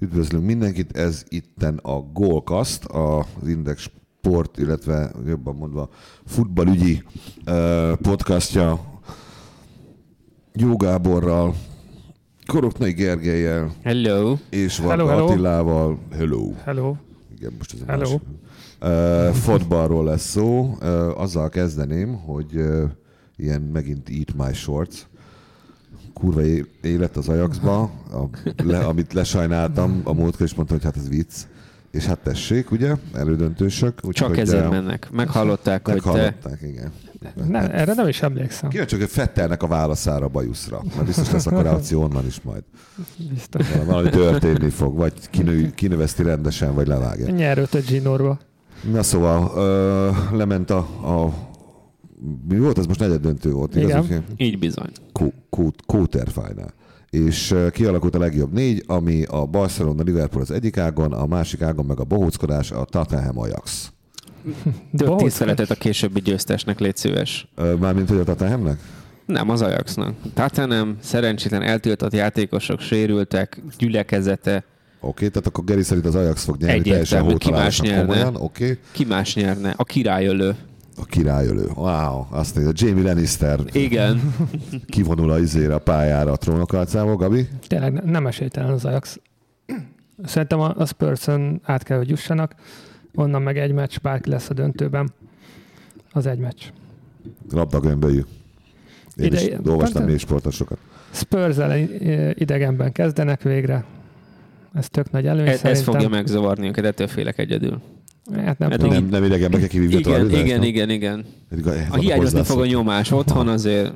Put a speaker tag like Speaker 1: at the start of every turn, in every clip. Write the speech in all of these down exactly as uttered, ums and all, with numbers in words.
Speaker 1: Üdvözlünk mindenkit, ez itten a Gólkast, az Index Sport, illetve jobban mondva futballügyi uh, podcastja Jó Gáborral, Koroknai Gergellyel,
Speaker 2: hello,
Speaker 1: és Varga Attilával. Hello.
Speaker 2: Hello.
Speaker 1: Igen, most ez a
Speaker 2: hello.
Speaker 1: másik. Uh, fotballról lesz szó. Uh, azzal kezdeném, hogy uh, ilyen megint Eat My Shorts. Kurva élet az Ajaxba, a, le, amit lesajnáltam, a múltkor is mondta, hogy hát ez vicc. És hát tessék, ugye, elődöntősök. Úgy,
Speaker 2: csak ezért mennek. Meghallották, hogy
Speaker 1: meghallották, te... igen.
Speaker 3: Ne, erre nem is emlékszem.
Speaker 1: Kíváncsi, hogy Fettelnek a válaszára a bajuszra. Mert biztos lesz akkor reakció onnan is majd.
Speaker 3: Biztos.
Speaker 1: Valami történni fog, vagy kinő, kinöveszti rendesen, vagy levágja.
Speaker 3: Nyerőt a Ginorba.
Speaker 1: Na szóval, ö, lement a, a... Mi volt? Ez most negyed döntő volt, igaz?
Speaker 2: Igen, így bizony.
Speaker 1: Quarter final. És uh, kialakult a legjobb négy, ami a Barcelona, Liverpool az egyik ágon, a másik ágon meg a bohóckodás, a Tottenham Ajax.
Speaker 2: Több tiszteletet a későbbi győztesnek, légy szíves.
Speaker 1: Uh, mármint, hogy a Tottenhamnek?
Speaker 2: Nem, az Ajaxnak. Tottenham, szerencsétlen eltiltott játékosok, sérültek, gyülekezete.
Speaker 1: Oké, okay, tehát akkor Geri szerint az Ajax fog nyerni, teljesen hótalálosan komolyan. Okay.
Speaker 2: Ki más nyerne? A királyölő.
Speaker 1: A királyölő. Wow, azt nézd, Jamie Lannister.
Speaker 2: Igen.
Speaker 1: Kivonul a izére a pályára a trónokarcával, Gabi?
Speaker 3: Tényleg nem esélytelen az Ajax. Szerintem a Spurson át kell, hogy jussanak. Onnan meg egy meccs, bárki lesz a döntőben. Az egy meccs.
Speaker 1: Labdagömböljük. Én Ide, is olvastam négy sportosokat.
Speaker 3: Spurs-el idegenben kezdenek végre. Ez tök nagy előny
Speaker 2: ez,
Speaker 3: szerintem.
Speaker 2: Ez fogja megzavarni őket, ettől félek egyedül.
Speaker 3: Hát nem,
Speaker 1: hát nem, nem idegenbe kell kivívni
Speaker 2: igen,
Speaker 1: a
Speaker 2: igen, igen, igen. A hiányozni fog a nyomás otthon azért.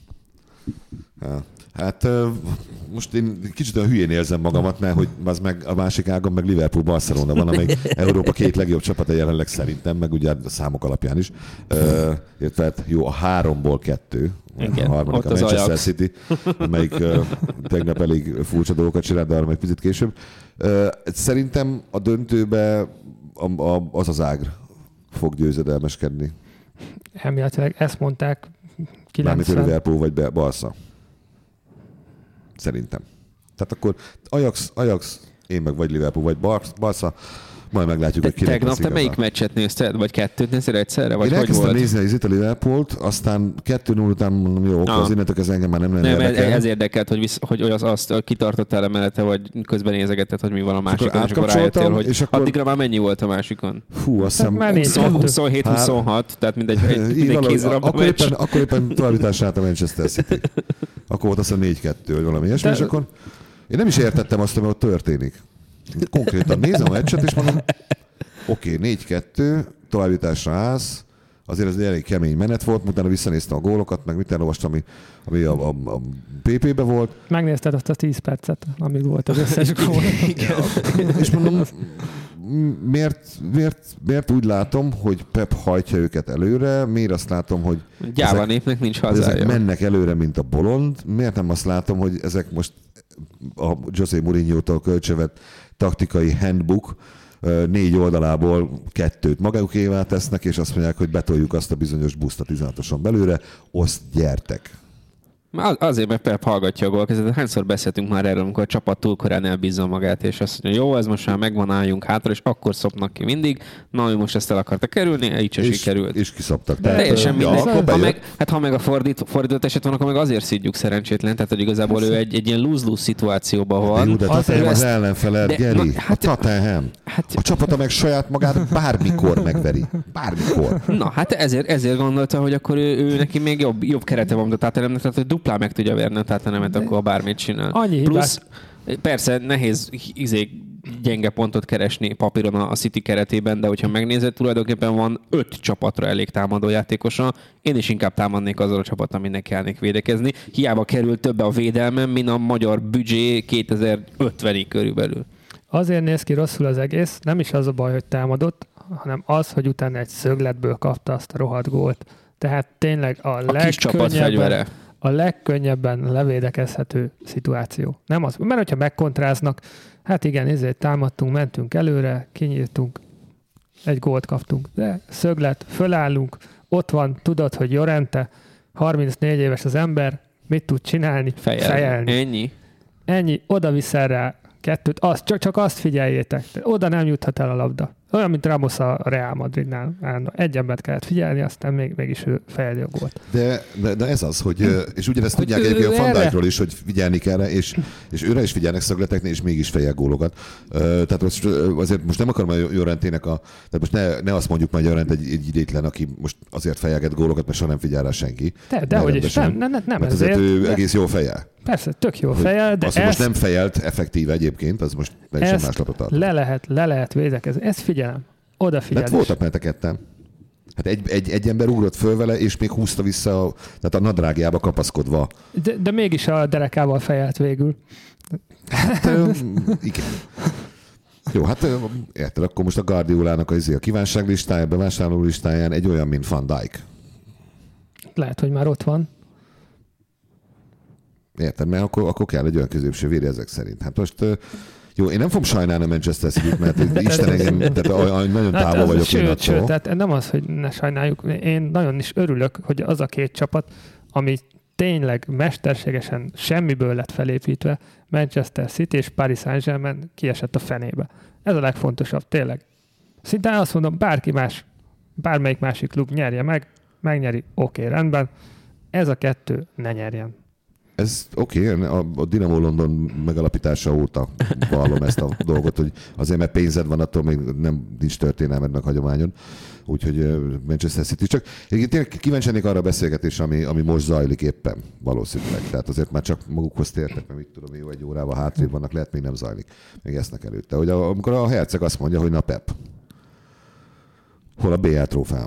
Speaker 1: Hát most én kicsit a hülyén érzem magamat, mert hogy az meg a másik ágon meg Liverpool Barcelona van, amely Európa két legjobb csapata jelenleg szerintem, meg ugye a számok alapján is. Értve, jó, a háromból kettő.
Speaker 2: Igen,
Speaker 1: a harmadik a Manchester Ajax. City, amelyik uh, tegnap elég furcsa dolgokat csinált, de arra meg picit később. Uh, szerintem a döntőbe a, a, az az ág fog győzedelmeskedni.
Speaker 3: Elméletileg ezt mondták kilencven.
Speaker 1: Mármint Liverpool vagy Barca. Szerintem. Tehát akkor Ajax, Ajax, én meg vagy Liverpool vagy Barca, majd meglátjuk, hogy kinek
Speaker 2: tegnap te melyik meccset nézted? Vagy kettőt néztél egyszerre? Vagy
Speaker 1: én
Speaker 2: hogy
Speaker 1: elkezdtem
Speaker 2: volt?
Speaker 1: nézni az itt a Liverpoolt, aztán kettő null után mondom, jó, ah. az innentől ez engem már nem lenne
Speaker 2: nem,
Speaker 1: érdekel.
Speaker 2: Ez érdekelt, hogy, visz, hogy az, azt kitartottál emelete, vagy közben nézegetted, hogy mi van a másikon, és akkor rájöttél, hogy és akkor... addigra már mennyi volt a másikon?
Speaker 1: Hú, azt hiszem...
Speaker 2: huszonhét huszonhat, tehát mindegy, mindegy kézilabda
Speaker 1: akkor, éppen, akkor éppen továbbításra állt a Manchester City. Akkor volt azt a négy kettő, vagy valami ilyesmi, és akkor én nem is értettem azt, ami ott történik. Konkrétan nézem a meccset, és mondom, oké, okay, négy kettő, továbbításra állsz, azért ez egy elég kemény menet volt, utána visszanéztem a gólokat, meg mit elolvastam, ami, ami a, a, a pé pé-be volt.
Speaker 3: Megnézted azt a tíz percet, amíg volt az összes gól.
Speaker 1: Ja, és mondom, miért, miért, miért úgy látom, hogy Pep hajtja őket előre, miért azt látom, hogy
Speaker 2: gyáva ezek, népnek nincs hazája.
Speaker 1: Ezek mennek előre, mint a bolond, miért nem azt látom, hogy ezek most a José Mourinho-tól kölcsövett taktikai handbook négy oldalából kettőt magukévá tesznek, és azt mondják, hogy betoljuk azt a bizonyos buszt a tizenhatoson belőle, oszt, gyertek.
Speaker 2: Azért, mert Pep hallgatja a gólkezetet. Hányszor beszéltünk már erről, amikor a csapat túl korán elbízza magát, és azt mondja, jó, ez most már megvan, álljunk hátra, és akkor szopnak ki mindig. Na, ő most ezt el akarta kerülni, így sem sikerült.
Speaker 1: És kiszoptak.
Speaker 2: Teljesen mindegy. Ha meg, hát ha meg a fordít, fordított eset van, akkor meg azért szidjuk szerencsétlen, tehát hogy igazából ő egy, egy ilyen lose-lose szituációban van.
Speaker 1: Jó, de Tottenham az ellenfeled, Geri. Hát, a Tottenham. Hát, a csapata meg saját magát bármikor megveri. Bármikor.
Speaker 2: Na, hát ezért, ezért gondolta, hogy akkor ő, ő neki még jobb, jobb kerete van, de Tottenhamnek, tehát hogy duplán meg tudja verni a Tottenhamet, akkor bármit csinál.
Speaker 3: Annyi
Speaker 2: plusz, persze nehéz izé, gyenge pontot keresni papíron a City keretében, de hogyha megnézed, tulajdonképpen van öt csapatra elég támadójátékosa. Én is inkább támadnék azzal a csapattal, aminek kellnék védekezni. Hiába kerül többe a védelmem, mint a magyar büdzsé kétezer-ötvenig körülbelül.
Speaker 3: Azért néz ki rosszul az egész, nem is az a baj, hogy támadott, hanem az, hogy utána egy szögletből kapta azt a rohadt gólt. Tehát tényleg a, a legkönnyebben, a legkönnyebben levédekezhető szituáció. Nem az, mert hogyha megkontráznak, hát igen, ezért támadtunk, mentünk előre, kinyírtunk, egy gólt kaptunk. De szöglet, fölállunk, ott van, tudod, hogy Llorente, harmincnégy éves az ember, mit tud csinálni?
Speaker 2: Fejelni.
Speaker 3: Fejelni.
Speaker 2: Ennyi.
Speaker 3: Ennyi, oda viszel rá kettőt, azt, csak, csak azt figyeljétek. Oda nem juthat el a labda. Olyan, mint Ramos a Real Madridnál. Egy embert kellett figyelni, aztán még, mégis ő fejeli a gólt.
Speaker 1: De, de, de ez az, hogy, és ugyanezt tudják egyébként a Van Dijkról is, hogy figyelni kell, és, és őre is figyelnek szögleteknél, és mégis fejel gólokat. Tehát most, azért most nem akarom a Llorentének a, tehát most ne, ne azt mondjuk majd Llorent egy, egy idétlen, aki most azért fejelget gólokat, mert soha nem figyel rá senki.
Speaker 3: De, de hogy is, nem, nem, nem, nem
Speaker 1: mert ezért. Mert ő egész jó fejel.
Speaker 3: Persze, tök jó fejel, de
Speaker 1: azt,
Speaker 3: ezt...
Speaker 1: most nem fejelt effektíve egyébként, az most meg sem más lapot
Speaker 3: le lehet, le lehet védekezni. Ezt figyelem. Odafigyelés.
Speaker 1: Mert voltak mentek ketten. Hát egy, egy, egy ember ugrott föl vele, és még húzta vissza, a, tehát a nadrágjába kapaszkodva.
Speaker 3: De, de mégis a derekával fejelt végül.
Speaker 1: Hát, igen. Jó, hát érted, akkor most a Guardiolának a, a kívánságlistája, bevásárló listáján egy olyan, mint Van Dijk.
Speaker 3: Lehet, hogy már ott van.
Speaker 1: Érted, mert akkor, akkor kell egy olyan középső vér ezek szerint. Hát most jó, én nem fogom sajnálni a Manchester City-t, mert Isten engem, tehát nagyon távol hát vagyok
Speaker 3: sőt, sőt, tehát nem az, hogy ne sajnáljuk. Én nagyon is örülök, hogy az a két csapat, ami tényleg mesterségesen semmiből lett felépítve, Manchester City és Paris Saint-Germain kiesett a fenébe. Ez a legfontosabb, tényleg. Szinte azt mondom, bárki más, bármelyik másik klub nyerje meg, megnyeri, oké, okay, rendben. Ez a kettő ne nyerjen.
Speaker 1: Ez oké, okay, a, a Dinamo London megalapítása óta vallom ezt a dolgot, hogy azért, mert pénzed van, attól még nem nincs történelmed meg hagyományod. Úgyhogy Manchester City. Csak én kíváncsi lennék arra a beszélgetésre, ami, ami most zajlik éppen valószínűleg. Tehát azért már csak magukhoz tértek, mert mit tudom, jó egy órával hátrébb vannak, lehet még nem zajlik. Még esznek előtte. Hogy a, amikor a herceg azt mondja, hogy na Pep, hol a bé el trófeám?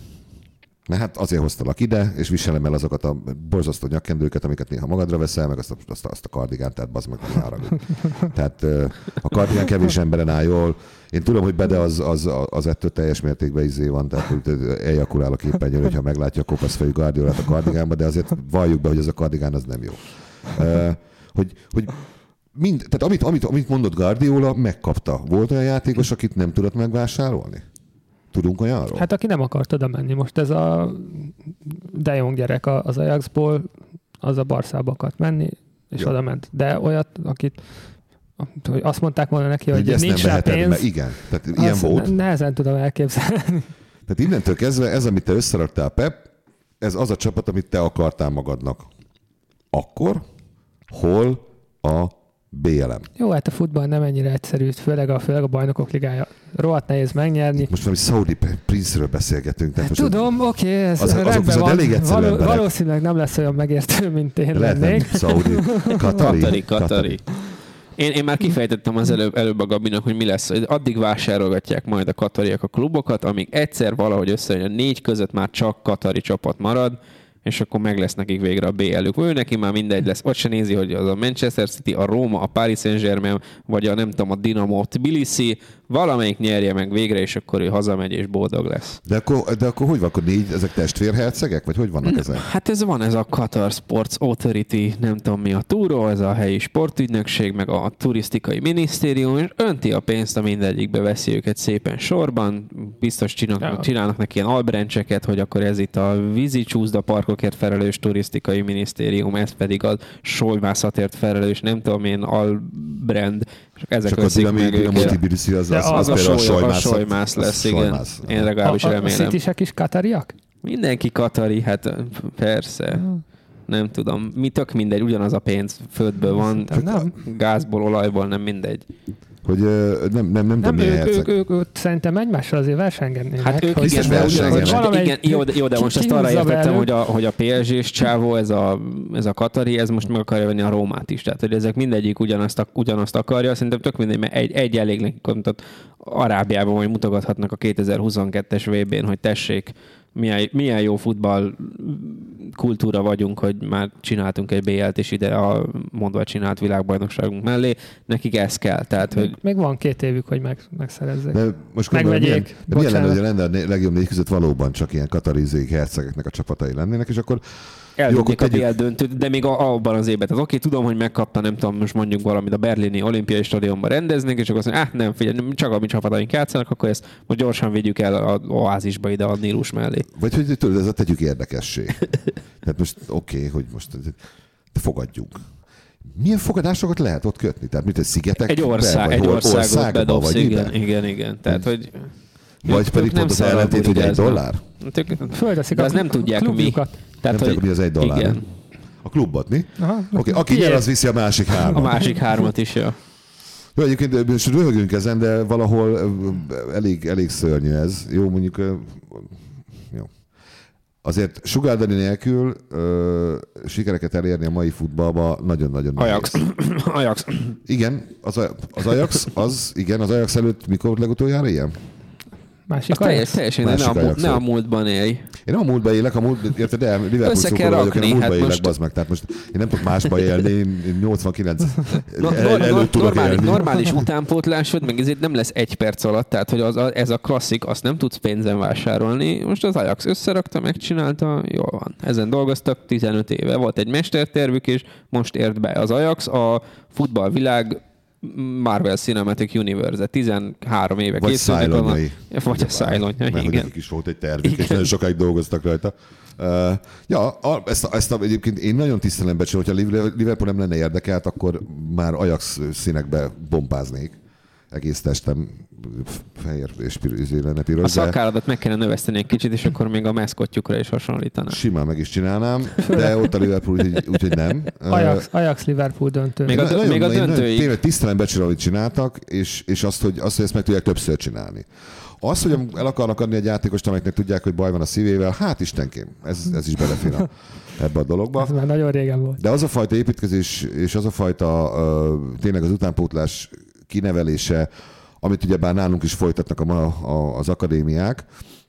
Speaker 1: Mert hát azért hoztalak ide, és viselem el azokat a borzasztó nyakkendőket, amiket néha magadra veszel, meg azt a, azt a, azt a kardigánt, tehát bazd meg, hogy haragud. Tehát a kardigán kevés emberen áll jól. Én tudom, hogy Bede az, az, az ettől teljes mértékben izé van, tehát eljakulál a képernyőn, hogyha meglátja a kopaszfejű Guardiolát a kardigánba, de azért valljuk be, hogy ez a kardigán az nem jó. Hogy, hogy mind, tehát amit, amit, amit mondott Guardiola, megkapta. Volt olyan játékos, akit nem tudott megvásárolni? Tudunk olyanról?
Speaker 3: Hát aki nem akart oda menni. Most ez a De Jong gyerek az Ajaxból, az a Barszába akart menni, és jó, oda ment. De olyat, akit hogy azt mondták volna neki, hogy, hogy nincs rá pénz.
Speaker 1: Be, igen, tehát ilyen volt.
Speaker 3: Nehezen tudom elképzelni.
Speaker 1: Tehát innentől kezdve ez, amit te összeraktál, Pep, ez az a csapat, amit te akartál magadnak. Akkor, hol a bé el em.
Speaker 3: Jó, hát a futball nem ennyire egyszerű, főleg a, főleg a bajnokok ligája. Rohadt nehéz megnyerni.
Speaker 1: Most valami Saudi Prince-ről beszélgetünk. Tehát
Speaker 3: hát tudom, oké, okay, ez
Speaker 1: az,
Speaker 3: rendben van. Való,
Speaker 1: emberek.
Speaker 3: Valószínűleg nem lesz olyan megértő, mint én
Speaker 1: lehet
Speaker 3: lennék.
Speaker 1: Saudi. Katari.
Speaker 2: Katari, Katari. Én, én már kifejtettem az előbb, előbb a Gabinak, hogy mi lesz. Addig vásárolgatják majd a katariak a klubokat, amíg egyszer valahogy összejön a négy között már csak katari csapat marad, és akkor meg lesz nekik végre a bé el-ük. Ő neki már mindegy lesz. Ott se nézi, hogy az a Manchester City, a Róma, a Paris Saint-Germain, vagy a nem tudom, a Dinamo Tbilisi, valamelyik nyerje meg végre, és akkor ő hazamegy, és boldog lesz.
Speaker 1: De akkor, de akkor hogy van? Akkor négy, ezek testvérhercegek? Vagy hogy vannak ezek?
Speaker 2: Hát ez van, ez a Qatar Sports Authority, nem tudom mi a túró, ez a helyi sportügynökség, meg a turisztikai minisztérium, és önti a pénzt, a mindegyikbe veszi őket szépen sorban. Biztos csinálnak, ja. csinálnak neki ilyen albrencseket, hogy akkor ez itt a vízi csúszda parkokért felelős turisztikai minisztérium, ez pedig a sojmászatért felelős, nem tudom én, albrand, és ezek
Speaker 1: csak veszik meg őket. Az, az, az,
Speaker 2: az,
Speaker 1: az
Speaker 2: a sojmász lesz, igen.
Speaker 1: Sojmász.
Speaker 2: Én legalábbis
Speaker 3: a, a,
Speaker 2: remélem.
Speaker 3: A citisek is katariak?
Speaker 2: Mindenki katari, hát persze. Hmm. Nem tudom. Mi tök mindegy, ugyanaz a pénz földből van.
Speaker 3: Nem.
Speaker 2: Gázból, olajból, nem mindegy.
Speaker 1: Hogy nem, nem, nem, nem tudom,
Speaker 3: ők, ők, ők, ők szerintem egymással azért versengetnének.
Speaker 2: Hát ők igen, de, ugyanaz, hát igen, jó, de, jó, de most ezt arra értettem, hogy a, hogy a pé es gés csávó, ez a, ez a katari, ez most meg akarja venni a Rómát is. Tehát, hogy ezek mindegyik ugyanazt, ugyanazt akarja. Szerintem tök mindegy, mert egy, egy elég nekik, tehát Arábiában majd mutogathatnak a kétezer-huszonkettes vé bén, hogy tessék, milyen, milyen jó futball kultúra vagyunk, hogy már csináltunk egy bé el-t, és ide a mondva csinált világbajnokságunk mellé. Nekik ez kell. Tehát,
Speaker 3: még,
Speaker 2: hogy...
Speaker 3: még van két évük, hogy meg, megszerezzék.
Speaker 1: De most megvegyék. Milyen, de milyen lenne, hogy lenne a legjobb négy között valóban csak ilyen katarizék hercegeknek a csapatai lennének, és akkor
Speaker 2: elvinnék a bé el döntőt, de még a, abban az évben. Tehát oké, tudom, hogy megkapta, nem tudom, most mondjuk valamit a berlini olimpiai stadionban rendeznék, és akkor azt mondja, ah, nem, figyelj, csak a mi csapataink játszanak, akkor ezt most gyorsan vigyük el a oázisba ide a Nílus mellé.
Speaker 1: Vagy hogy tudod, ez a tegyük érdekessé. Tehát most oké, okay, hogy most fogadjunk. milyen fogadásokat lehet ott kötni? Tehát mint egy szigetek?
Speaker 2: Egy ország, egy országot bedobsz, igen, igen, igen. Tehát, hogy
Speaker 1: vagy pedig pont az ellentét, hogy egy dollár?
Speaker 3: Földeszik
Speaker 2: de azt nem tudják mi.
Speaker 1: Tehát, nem tudják, mi az egy dollár. Igen. A klubot, mi? Oké, okay. Aki nyer, az viszi a másik hármat.
Speaker 2: A másik hármat is, jó.
Speaker 1: Jó, egyébként most röhögünk ezen, de valahol elég, elég szörnyű ez. Jó, mondjuk... Jó. Azért Sugar Daddy nélkül ö, sikereket elérni a mai futballba nagyon-nagyon
Speaker 2: Ajax. Ajax.
Speaker 1: Igen, az, az Ajax, az, igen, az Ajax előtt mikor legutoljára ilyen?
Speaker 3: Másik
Speaker 2: teljes, teljesen, Másik ne, a, ne a múltban élj.
Speaker 1: Én nem a múltban élek, a múlt, érted, de Liverpool szurkoló vagyok, én a múltban hát élek, most... bazd meg. Tehát most én nem tudok másba élni, én nyolcvankilenc no, el, előtt tudok normális, élni.
Speaker 2: Normális utánpótlásod, meg ezért nem lesz egy perc alatt, tehát hogy az, ez a klasszik, azt nem tudsz pénzen vásárolni. Most az Ajax összerakta, megcsinálta, jól van. Ezen dolgoztak tizenöt éve. Volt egy mestertervük, és most ért be az Ajax, a futballvilág Marvel Cinematic Universe, tizenhárom éve
Speaker 1: vagy
Speaker 2: készülnek.
Speaker 1: Szájlonyai.
Speaker 2: Vagy a szájlonyai, igen.
Speaker 1: Mert hogy is volt egy tervük, igen. És nagyon sokáig dolgoztak rajta. Uh, ja, a, ezt, a, ezt a, egyébként én nagyon tisztelem becsülöm, hogyha Liverpool nem lenne érdekelt, akkor már Ajax színekbe bombáznék. Egész testem fehér és piros lenne piros.
Speaker 2: A szakáradat meg kellene növeszteni egy kicsit, és akkor még a maszkotjukra is hasonlítanám.
Speaker 1: Simán meg is csinálnám, de ott a Liverpool, úgyhogy, úgyhogy nem.
Speaker 3: Ajax, Ajax Liverpool döntő.
Speaker 2: Még a, dö- nagyon, még a döntőig.
Speaker 1: Tényleg tisztelem becsülöm, amit csináltak, és, és azt, hogy, azt, hogy ezt meg tudják többször csinálni. Az, hogy el akarnak adni egy játékost, amelyeknek tudják, hogy baj van a szívével, hát istenkém, ez, ez is belefér a, ebbe a dologba.
Speaker 3: Ez már nagyon régen volt.
Speaker 1: De az a fajta építkezés, és az a fajta uh, tényleg az utánpótlás kinevelése, amit ugye bár nálunk is folytatnak a, a, az akadémiák,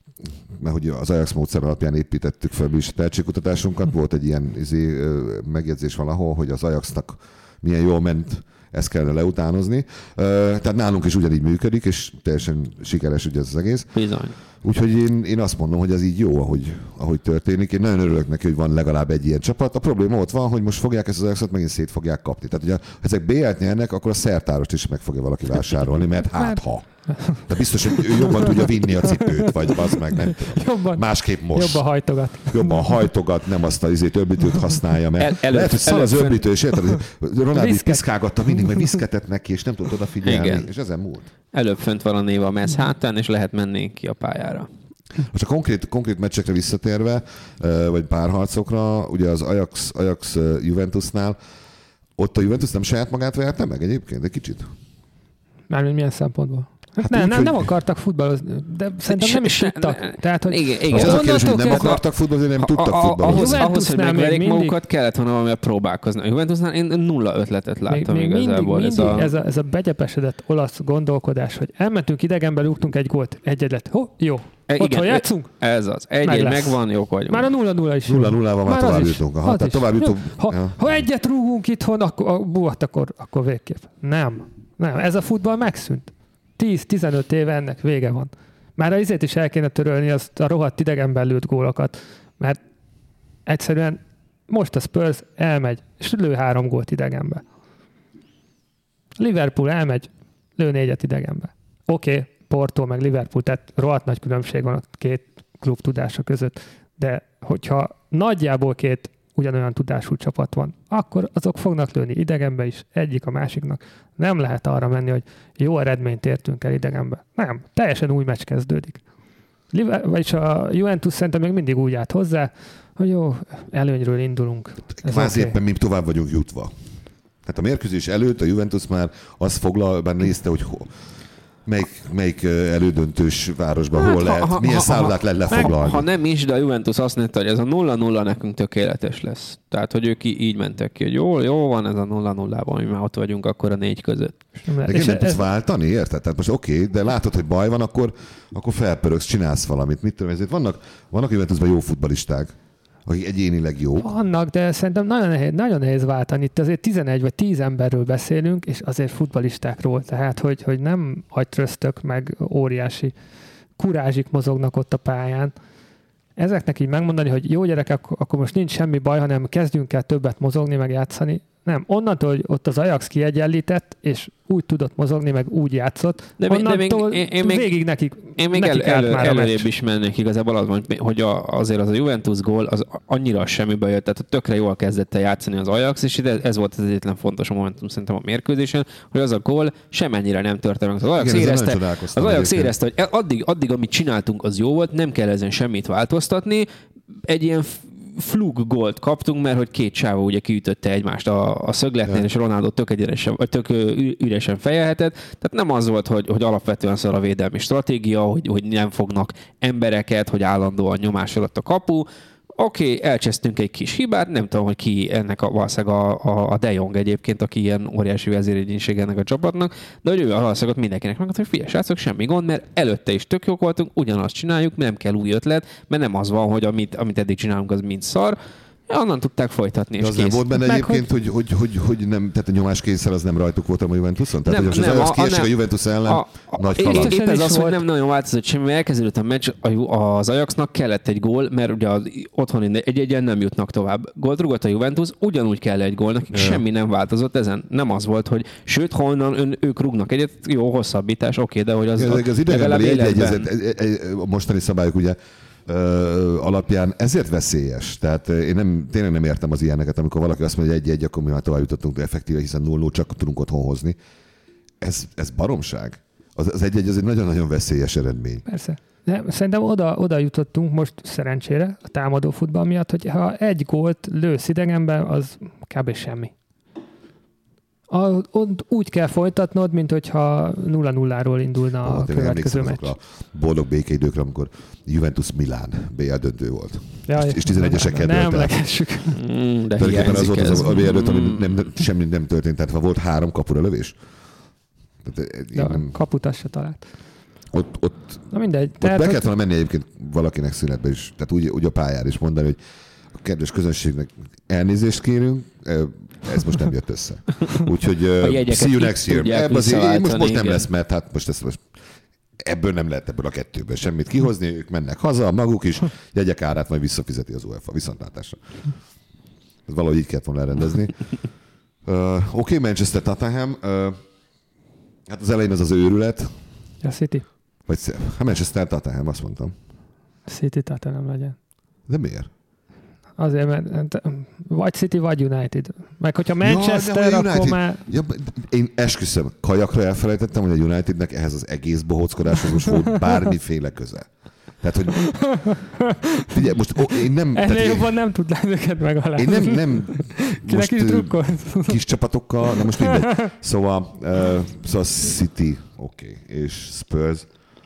Speaker 1: mert hogy az Ajax módszer alapján építettük fel mi is a tehetségkutatásunkat, volt egy ilyen izé, megjegyzés valahol, hogy az Ajaxnak milyen jól ment, ezt kellene leutánozni. Tehát nálunk is ugyanígy működik, és teljesen sikeres ugye ez az egész.
Speaker 2: Bizony.
Speaker 1: Úgyhogy én, én azt mondom, hogy ez így jó, ahogy, ahogy történik. Én nagyon örülök neki, hogy van legalább egy ilyen csapat. A probléma ott van, hogy most fogják ezt az Ajaxot megint szét fogják kapni. Tehát ugye, ha ezek bé el-t nyernek, akkor a szertárost is meg fogja valaki vásárolni, mert hát ha. De biztos, hogy ő jobban tudja vinni a cipőt, vagy az meg nem
Speaker 3: jobban,
Speaker 1: másképp most.
Speaker 3: Jobban hajtogat.
Speaker 1: Jobban hajtogat, nem azt az izét öblítőt használja, mert el, előtt, lehet, hogy szal az öblítő, és érted, Ronaldo piszkálgatta mindig, meg viszketett neki, és nem tudott odafigyelni, igen. És ezen múlt.
Speaker 2: Előbb fönt van a név a mez hátán, és lehet menni ki a pályára.
Speaker 1: Most a konkrét, konkrét meccsekre visszatérve, vagy párharcokra, ugye az Ajax, Ajax Juventusnál, ott a Juventus nem saját magát verte meg egyébként, egy kicsit?
Speaker 3: Mármint milyen szempontból? Hát nem, úgy, nem, nem akartak futballozni, de szerintem nem is se, tudtak. Ne, Tehát, hogy
Speaker 2: igen, igen.
Speaker 1: Az, az a kérdés, hogy nem akartak futballozni, nem tudtak futballozni.
Speaker 2: Ahhoz, ahhoz hogy megverik mindig... magukat, kellett volna valamivel próbálkozni. A Juventusnál én nulla ötletet láttam még, még igazából.
Speaker 3: Mindig,
Speaker 2: ez,
Speaker 3: mindig
Speaker 2: a...
Speaker 3: ez, a, ez a begyepesedett olasz gondolkodás, hogy elmentünk idegenbe, rúgtunk egy gólt, egyedlet. Ho, jó.
Speaker 2: E,
Speaker 3: Otthon játszunk?
Speaker 2: Ez az. Egy-egy meg megvan, jók vagyunk.
Speaker 3: Már a nulla nulla is.
Speaker 1: nulla nullával már tovább jutunk. Aha, tehát tovább jutunk.
Speaker 3: Ha, ja. ha egyet rúgunk itthon, akkor, buhat, akkor, akkor végképp. Nem. Nem. Ez a futball megszűnt. tíz-tizenöt éve ennek vége van. Már azért is el kéne törölni azt a rohadt idegenben lőtt gólokat, mert egyszerűen most a Spurs elmegy, és lő három gólt idegenbe. Liverpool elmegy, lő négyet idegenbe. Oké, okay, Porto meg Liverpool, tehát rohadt nagy különbség van a két klub tudása között, de hogyha nagyjából két ugyanolyan tudású csapat van, akkor azok fognak lőni idegenbe is, egyik a másiknak. Nem lehet arra menni, hogy jó eredményt értünk el idegenbe. Nem, teljesen új meccs kezdődik. Vagyis a Juventus szerintem még mindig úgy állt hozzá, hogy jó, előnyről indulunk.
Speaker 1: Kvázi okay. Éppen mi tovább vagyunk jutva. Tehát a mérkőzés előtt a Juventus már azt foglal, már nézte, hogy ho, melyik, melyik elődöntős városban hát, hol ha, lehet, ha, milyen ha, szállodát lehet lefoglalni.
Speaker 2: Ha nem is, de a Juventus azt mondta, hogy ez a nulla nulla nekünk tökéletes lesz. Tehát, hogy ők így mentek ki, hogy jó, jó van ez a nulla nullában, mi már ott vagyunk akkor a négy között.
Speaker 1: De és nem tudsz váltani, érted? Tehát most oké, okay, de látod, hogy baj van, akkor, akkor felpörögsz, csinálsz valamit. Mit tudom, ezért vannak, vannak Juventusban jó futballisták, akik egyénileg jók.
Speaker 3: Vannak, de szerintem nagyon nehéz, nagyon nehéz váltani. Itt azért tizenegy vagy tíz emberről beszélünk, és azért futballistákról. Tehát, hogy, hogy nem agytröztök, meg óriási kurázsik mozognak ott a pályán. Ezeknek így megmondani, hogy jó gyerekek, akkor most nincs semmi baj, hanem kezdjünk el többet mozogni, meg játszani, nem, onnantól, hogy ott az Ajax kiegyenlített, és úgy tudott mozogni, meg úgy játszott, de onnantól de még, én, én végig még, nekik
Speaker 2: Én még
Speaker 3: nekik
Speaker 2: el, elő, előrébb is mennék igazából az, hogy a, azért az a Juventus gól az annyira semmibe jött, tehát tökre jól kezdett el játszani az Ajax, és ez volt az egyetlen fontos momentum szerintem a mérkőzésen, hogy az a gól semennyire nem törte meg. Az Ajax igen, érezte, az Ajax érezte, hogy addig, addig, amit csináltunk, az jó volt, nem kell ezen semmit változtatni. Egy ilyen flug gólt kaptunk, mert hogy két csávó ugye kiütötte egymást a, a szögletnél, ja. és Ronaldo tök egyenesen, vagy tök üresen fejelhetett. Tehát nem az volt, hogy, hogy alapvetően szar a védelmi stratégia, hogy, hogy nem fognak embereket, hogy állandóan nyomás alatt a kapu. Oké, okay, elcsesztünk egy kis hibát, nem tudom, hogy ki ennek a, valószínűleg a, a, a De Jong egyébként, aki ilyen óriási vezéregyénység ennek a csapatnak, de hogy ő a valószínűleg mindenkinek meg, hogy figyelj, srácok, semmi gond, mert előtte is tök jók voltunk, ugyanazt csináljuk, nem kell új ötlet, mert nem az van, hogy amit, amit eddig csinálunk, az mind szar. Onnan tudták folytatni, és
Speaker 1: az
Speaker 2: kész.
Speaker 1: Nem volt benne meg, egyébként, hogy... Hogy, hogy, hogy, hogy nem, tehát a nyomáskényszer az nem rajtuk volt a Juventuson? Tehát, nem, hogy az Ajax kiesik a Juventus ellen, a, a, nagy falat.
Speaker 2: Épp ez az, hogy nem nagyon változott semmi, mert elkezdődött a meccs, az Ajaxnak kellett egy gól, mert ugye az otthoni egy-egyen nem jutnak tovább. Gólt rúgott a Juventus, ugyanúgy kell egy gól, nekik ja. semmi nem változott ezen. Nem az volt, hogy sőt, honnan ön, ők rúgnak egyet, jó, hosszabbítás, oké, de hogy az,
Speaker 1: ja, az idegenbeli egy-egy, a mostani szabályok ugye alapján ezért veszélyes. Tehát én nem, tényleg nem értem az ilyeneket, amikor valaki azt mondja, hogy egy-egy, akkor mi már tovább jutottunk, de effektíve, hiszen nulla null csak tudunk otthon hozni. Ez, ez baromság. Az, az egy-egy az egy nagyon-nagyon veszélyes eredmény.
Speaker 3: Persze. De szerintem oda, oda jutottunk most szerencsére a támadó futball miatt, hogy ha egy gólt lősz idegenben, az kb. Semmi. A, ott úgy kell folytatnod, mint hogyha nulla nulláról indulna ah, a következő meccs.
Speaker 1: A boldog békeidőkre, amikor Juventus Milán bé el döntő volt.
Speaker 3: Ja,
Speaker 1: és tizenegyesek
Speaker 3: nem emlegessük.
Speaker 2: Mm, de hiányzik
Speaker 1: az volt
Speaker 2: ez.
Speaker 1: Az a bé el döntő, ami nem, nem, semmi nem történt, tehát ha volt három kapura lövés.
Speaker 3: De a nem... kaput azt se talált.
Speaker 1: Ott, ott,
Speaker 3: Na mindegy.
Speaker 1: Ott tehát, be kellett volna menni egyébként valakinek szünetbe is, tehát úgy, úgy a pályára is mondani, hogy a kedves közönségnek elnézést kérünk, ez most nem jött össze. Úgyhogy uh, see you next year. Ebből azért, most, most nem lesz, mert hát most, ezt most ebből nem lehet ebből a kettőből semmit kihozni, ők mennek haza, maguk is, jegyek árát majd visszafizeti az UEFA, viszontlátásra. Ez valahogy így kellett volna elrendezni. Uh, Oké, okay, Manchester Tottenham. Uh, hát az elején az az őrület.
Speaker 3: A City.
Speaker 1: Vagy hát Manchester Tottenham, azt mondtam.
Speaker 3: City Tottenham legyen.
Speaker 1: De miért?
Speaker 3: Azért, mert vagy City, vagy United. Meg hogyha Manchester, ja, akkor már...
Speaker 1: Ja, én esküszöm, kajakra elfelejtettem, hogy a Unitednek ehhez az egész bohóckodáshoz most volt bármiféle köze. Tehát, hogy... Figyelj, most ó, én nem...
Speaker 3: Ennél
Speaker 1: tehát,
Speaker 3: jobban én, nem tudnám őket megalázni.
Speaker 1: Én nem... nem
Speaker 3: Kinek is drukkol?
Speaker 1: Kis csapatokkal, na most mindegy. Szóval, uh, szóval City, oké, okay, és Spurs...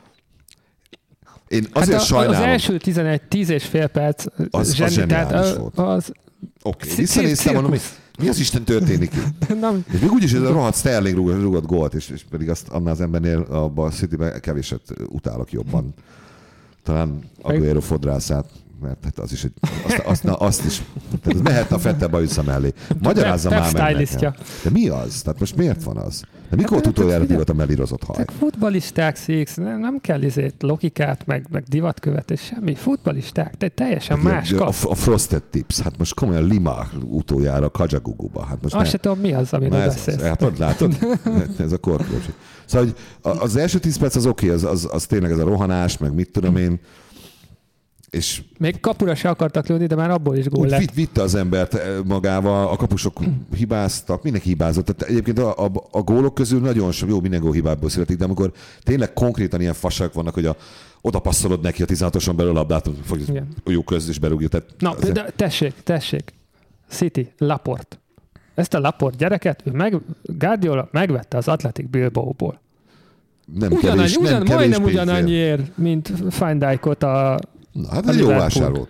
Speaker 1: Én azért hát a, sajnálom.
Speaker 3: Az első tizenegy, tíz és fél perc
Speaker 1: az, zseni, az zseniális az, volt.
Speaker 3: Az,
Speaker 1: Oké, okay. Visszanéztem, mondom, mi az Isten történik itt? És még úgyis ez a rohadt Sterling rúgott gólt, és, és pedig azt annál az embernél a Cityben kevéset utálok jobban. Talán Aguero fodrászát, mert hát az is egy, azt, azt, na, azt is, tehát az mehetne a Fette Bajusza mellé. Magyarázza már meg nekem. De mi az? Tehát most miért van az? De mikor hát, utoljára divat a melírozott haj?
Speaker 3: Futballisták, Six, nem, nem kell izét, logikát, meg, meg divatkövetés, semmi. Futballisták, te teljesen hát, más
Speaker 1: a, a, a Frosted Tips, hát most komolyan Lima utoljára Kajaguguba. Hát most
Speaker 3: azt se tudom, mi az, amiről beszélsz.
Speaker 1: Hát látod? Ez a korkülönbség. Szóval hogy az első tíz perc az oké, okay, az, az, az tényleg ez a rohanás, meg mit tudom én. És
Speaker 3: még kapura se akartak lőni, de már abból is gól lett.
Speaker 1: Vitt, vitte az embert magával, a kapusok hibáztak, mindenki hibázott. Tehát egyébként a, a, a gólok közül nagyon sok, jó, minden gól hibából születik, de amikor tényleg konkrétan ilyen fasság vannak, hogy a, oda passzolod neki a tizenhatoson belül a labdát, hogy jó közül is berúgja. Tehát
Speaker 3: na, azért... de tessék, tessék. City, Laporte. Ezt a Laporte gyereket, ő meg, Guardiola megvette az Athletic Bilbaóból.
Speaker 1: Nem
Speaker 3: ugyan,
Speaker 1: kevés,
Speaker 3: ugyan,
Speaker 1: nem kevés
Speaker 3: majdnem ugyanannyiért, mint Van Dijkot a
Speaker 1: Na, hát ez jó vásár volt.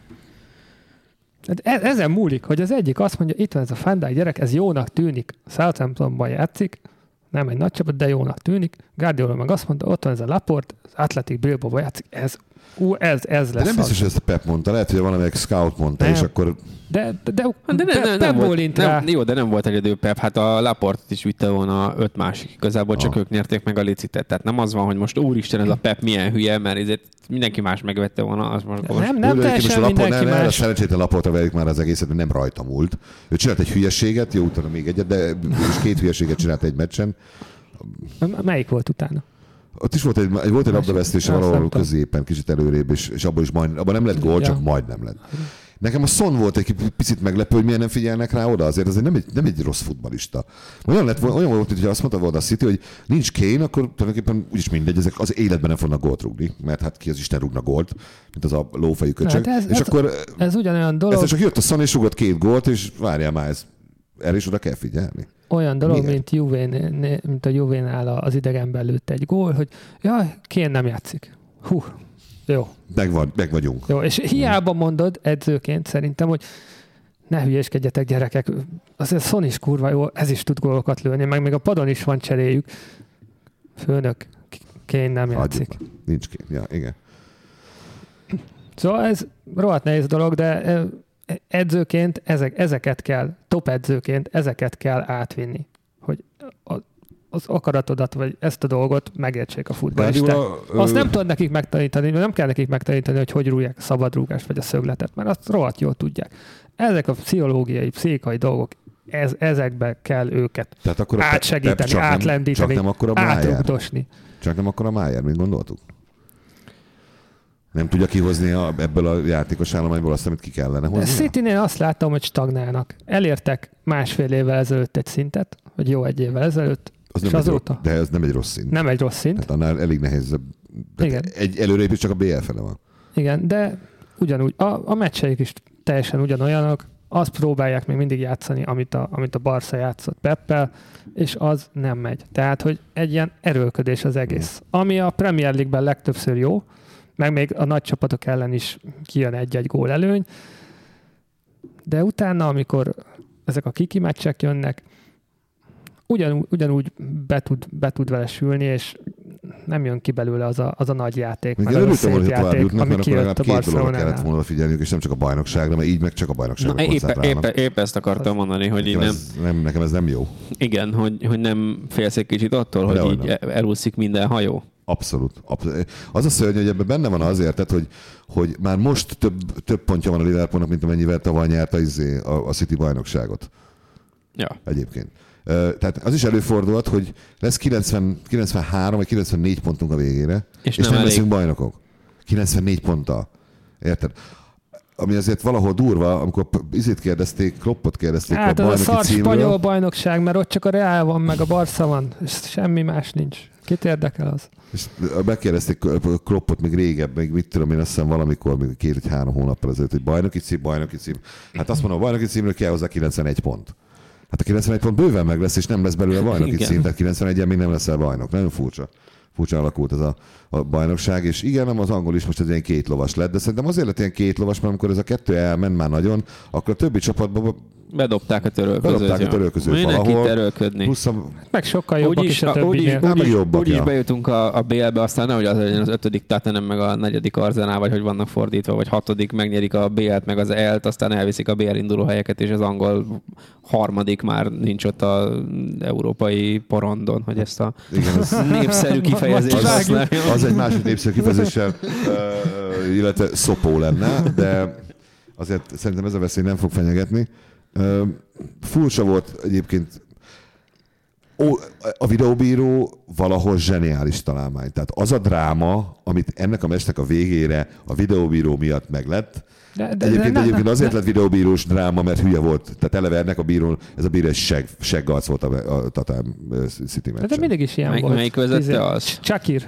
Speaker 3: Ezen múlik, hogy az egyik azt mondja, itt van ez a Van Dijk gyerek, ez jónak tűnik, Southamptonban játszik, nem egy nagy csapat, de jónak tűnik. Guardiola meg azt mondta, ott van ez a Laporte, az Athletic Bilbaóban játszik, ez Ú, ez, ez lesz.
Speaker 1: De nem biztos, hogy ezt a Pep mondta, lehet, hogy valamelyik scout mondta, nem. És akkor...
Speaker 3: De, de, de,
Speaker 2: de, de
Speaker 3: Pep,
Speaker 2: nem, nem,
Speaker 3: Pep
Speaker 2: volt, nem, jó, de nem volt egyedül Pep, hát a Laporte is vitte volna öt másik. Igazából csak ah. ők nyerték meg a licitet. Tehát nem az van, hogy most úristen, ez a Pep milyen hülye, mert ezért mindenki más megvette volna. Az most
Speaker 3: nem, nem, nem teljesen mindenki
Speaker 1: nem,
Speaker 3: más.
Speaker 1: Szerencsétlen Laportra veljük már az egészet, mert nem rajta múlt. Ő csinált egy hülyeséget, jó, utána még egyet, de és két hülyeséget csinált egy meccsen.
Speaker 3: Melyik volt utána?
Speaker 1: Ott is volt egy, volt egy labdavesztése valahol középen, kicsit előrébb, és, és abban is majd, abban nem lett gól, ja. csak majd nem lett. Nekem a Son volt egy picit meglepő, hogy milyen nem figyelnek rá oda, azért ez nem egy, nem egy rossz futballista. Olyan, lett, olyan volt, hogy azt mondta volna a City, hogy nincs Kane, akkor tulajdonképpen úgyis mindegy, ezek az életben nem fognak gólt rúgni, mert hát ki az Isten rúgna gólt, mint az a lófejű köcsög.
Speaker 3: Ez,
Speaker 1: és
Speaker 3: ez,
Speaker 1: akkor
Speaker 3: ez ugyanolyan dolog.
Speaker 1: Ez csak jött a Son és rúgott két gólt, és várjál már, ez, erre is oda kell figyelni.
Speaker 3: Olyan dolog, mint, Juve, mint a Juvénál az idegenben lőtt egy gól, hogy jaj, Kane nem játszik. Hú, jó.
Speaker 1: Meg, van, meg vagyunk.
Speaker 3: Jó, és hiába mondod edzőként szerintem, hogy ne hülyéskedjetek gyerekek, azért Son is kurva jó, ez is tud gólokat lőni, meg még a padon is van cseréjük. Főnök, Kane nem játszik.
Speaker 1: Hagyjuk. Nincs Kane, ja, igen.
Speaker 3: Szóval ez rohadt nehéz dolog, de edzőként ezek, ezeket kell, top edzőként ezeket kell átvinni, hogy a, az akaratodat, vagy ezt a dolgot megértsék a futballisták. Azt nem tudod nekik megtanítani, nem kell nekik megtanítani, hogy hogy rúgják a szabadrúgást, vagy a szögletet, mert azt rohadt jól tudják. Ezek a pszichológiai, pszichikai dolgok, ez, ezekbe kell őket
Speaker 1: Tehát akkor
Speaker 3: átsegíteni, csak átlendíteni,
Speaker 1: nem, csak nem
Speaker 3: átrugdosni.
Speaker 1: Csak nem akkor a Májer, mint gondoltuk? Nem tudja kihozni a, ebből a játékos állományból azt, amit ki kellene hozni?
Speaker 3: Citynél azt láttam, hogy stagnálnak. Elértek másfél évvel ezelőtt egy szintet, vagy jó egy évvel ezelőtt,
Speaker 1: az
Speaker 3: és
Speaker 1: nem
Speaker 3: azóta...
Speaker 1: Rossz, de ez nem egy rossz szint.
Speaker 3: Nem egy rossz szint.
Speaker 1: Hát annál elég nehéz. Egy előrépés csak a bé el fele van.
Speaker 3: Igen, de ugyanúgy. A, a meccseik is teljesen ugyanolyanok. Azt próbálják még mindig játszani, amit a, amit a Barca játszott Peppel, és az nem megy. Tehát, hogy egy ilyen erőlködés az egész. Hmm. Ami a Premier League-ben legtöbbször jó, meg még a nagy csapatok ellen is kijön egy-egy gól előny, de utána, amikor ezek a kiki meccsek jönnek, ugyanúgy, ugyanúgy be, tud, be tud vele sülni, és nem jön ki belőle az a, az a nagy játék,
Speaker 1: meg az a szép játék, jutnak, ami kijött a Barcelonánál. Két kellett volna figyelniük, és nem csak a bajnokságra, mert így meg csak a bajnokságra koncentrálnak.
Speaker 2: Épp, épp ezt akartam mondani, hogy
Speaker 1: nekem,
Speaker 2: nem,
Speaker 1: ez, nem... Nekem ez nem jó.
Speaker 2: Igen, hogy, hogy nem félsz egy kicsit attól, hogy, hogy így nem. elúszik minden hajó.
Speaker 1: Abszolút. Abszolút. Az a szörnyű, hogy ebben benne van azért, tehát, hogy, hogy már most több, több pontja van a Liverpoolnak, mint amennyivel tavaly nyerte a, a City bajnokságot.
Speaker 2: Ja.
Speaker 1: Egyébként. Tehát az is előfordulhat, hogy lesz kilencven, kilencvenhárom vagy kilencvennégy pontunk a végére, és, és nem, nem leszünk bajnokok. kilencvennégy ponttal. Érted? Ami azért valahol durva, amikor izét kérdezték, Kloppot kérdezték
Speaker 3: hát
Speaker 1: a bajnoki
Speaker 3: címről. Hát az a szar spanyol bajnokság, mert ott csak a Real van, meg a Barca van, és semmi más nincs. Kit érdekel az?
Speaker 1: És megkérdezték Kloppot még régebb, még mit tudom én, azt hiszem valamikor, még két vagy három hónappal ezelőtt, hogy bajnoki cím, bajnoki cím. Hát azt mondom, a bajnoki címről kell hozzá kilencvenegy pont. Hát a kilencvenegy pont bőven meg lesz, és nem lesz belőle bajnoki igen. cím, tehát kilencvenegyen még nem leszel bajnok. Nagyon furcsa. Furcsa alakult ez a, a bajnokság, és igen, az angol is most ez ilyen két lovas lett, de szerintem azért lett ilyen két lovas, mert amikor ez a kettő elment már nagyon, akkor a többi csapatban
Speaker 2: bedobták a törölközőt.
Speaker 1: Bedobták a törölközőt
Speaker 2: mindenkit törölködni.
Speaker 1: Plusz a...
Speaker 3: Meg sokkal jobbak is, is a
Speaker 2: többinél. Úgy, úgy, úgy, úgy is bejutunk a, a bé el-be, aztán nehogy az legyen az ötödik Tottenham, meg a negyedik Arsenal, vagy hogy vannak fordítva, vagy hatodik, megnyerik a bé el-t, meg az el-t, aztán elviszik a bé el induló helyeket, és az angol harmadik már nincs ott az európai porondon, hogy ezt a igen, az népszerű kifejezést használja.
Speaker 1: Az egy másik népszerű kifejezéssel, illetve szopó lenne, de azért szerintem ez a veszély nem fog fenyegetni. Uh, furcsa volt egyébként ó, a videóbíró valahol zseniális találmány. Tehát az a dráma, amit ennek a meccsnek a végére a videóbíró miatt meglett, de, de, egyébként, de, de, egyébként azért de, lett videóbírós dráma, mert hülye volt. Tehát eleve ennek a bíró, ez a bíró egy seg, seggalc volt a, a Tottenham City meccsen.
Speaker 3: De mindig is ilyen
Speaker 2: Mely,
Speaker 3: volt.
Speaker 2: Melyik vezette az?
Speaker 3: Csakír.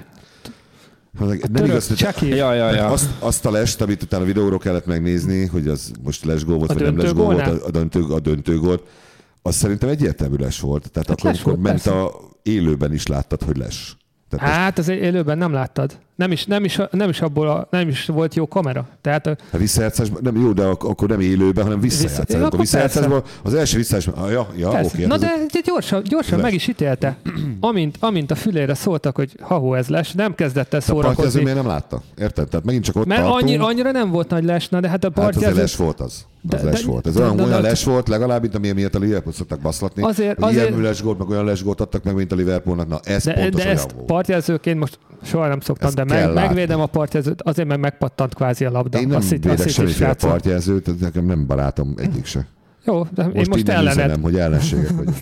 Speaker 1: Nem igaz, hogy
Speaker 2: ja, ja, ja.
Speaker 1: Azt, azt a lest, amit utána a videóról kellett megnézni, hogy az most lesgól volt, a vagy nem lesgól volt, a, a, döntő, a döntő gólt, az szerintem egyértelmű les volt. Tehát hát akkor, amikor ment a élőben is láttad, hogy les. Tehát
Speaker 3: hát az élőben nem láttad. Nem is, nem is, nem is abból a, nem is volt jó kamera. Tehát a...
Speaker 1: a visszajátszásban, nem jó, de akkor nem élőben, hanem visszajátszásban. Vissza, akkor visszajátszásban az első visszajátszásban, ja, ja oké. Okay,
Speaker 3: na de gyorsan, gyorsan meg is ítélte. Amint, amint a fülére szóltak, hogy ha-hó ez les, nem kezdett el szórakozni.
Speaker 1: A partjelző miért nem látta? Érted? Tehát megint csak ott
Speaker 3: mert
Speaker 1: tartunk.
Speaker 3: Annyira, annyira nem volt nagy les, na de hát a partjelző...
Speaker 1: Hát az les volt az. Az de, les de, volt. Ez de, olyan, de, olyan de, les volt legalább, mint ami miatt a Liverpool szoktak baszlatni. Azért, azért... Ilyen lesgót, meg olyan lesgót adtak meg, mint a Liverpoolnak. Na ez
Speaker 3: de,
Speaker 1: pontosan
Speaker 3: de ezt
Speaker 1: volt.
Speaker 3: Partjelzőként most soha nem szoktam, ezt de meg, megvédem a partjelzőt, azért meg megpattant kvázi a labda.
Speaker 1: Én nem védek semmiféle partjelzőt, nekem nem barátom egyik se.
Speaker 3: Jó, de
Speaker 1: most
Speaker 3: én most ellened.
Speaker 1: Üzenem, hogy ellenségek vagyunk.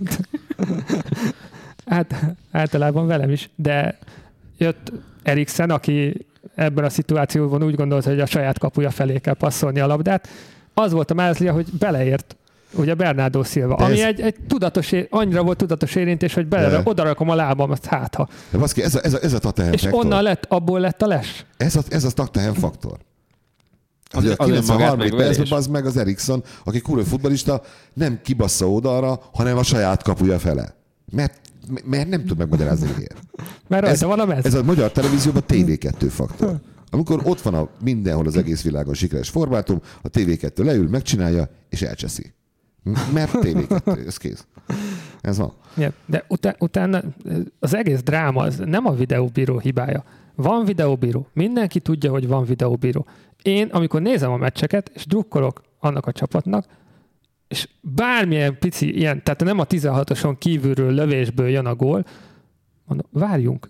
Speaker 3: hát általában velem is, de jött Eriksen, aki ebben a szituációban úgy gondolta, hogy a saját kapuja felé kell passzolni a labdát. Az volt a mázlia, hogy beleért ugye Bernardo Silva, de ami ez... egy, egy tudatos, annyira volt tudatos érintés, hogy bele, de... oda rakom a lábam, azt hát ha.
Speaker 1: De baszki, ez a, ez a, ez a Tottenham
Speaker 3: És
Speaker 1: faktor.
Speaker 3: onnan lett, abból lett a les.
Speaker 1: Ez a, ez a Tottenham faktor. Az, az a kilencvenharmadik percben az meg az Eriksen, aki kurva futballista, nem kibassza oldalra, hanem a saját kapuja fele. Mert, mert nem tud megmagyarázni, miért.
Speaker 3: Mert
Speaker 1: ez,
Speaker 3: van a
Speaker 1: ez a magyar televízióban té vé kettő faktor. Amikor ott van a mindenhol az egész világon sikeres formátum, a té vé kettő leül, megcsinálja, és elcseszi. Mert té vé kettő, ez kész. Ez van.
Speaker 3: Ja, de utána, utána az egész dráma az nem a videóbíró hibája. Van videóbíró. Mindenki tudja, hogy van videóbíró. Én, amikor nézem a meccseket, és drukkolok annak a csapatnak, és bármilyen pici ilyen, tehát nem a tizenhatoson kívülről lövésből jön a gól, mondom, várjunk.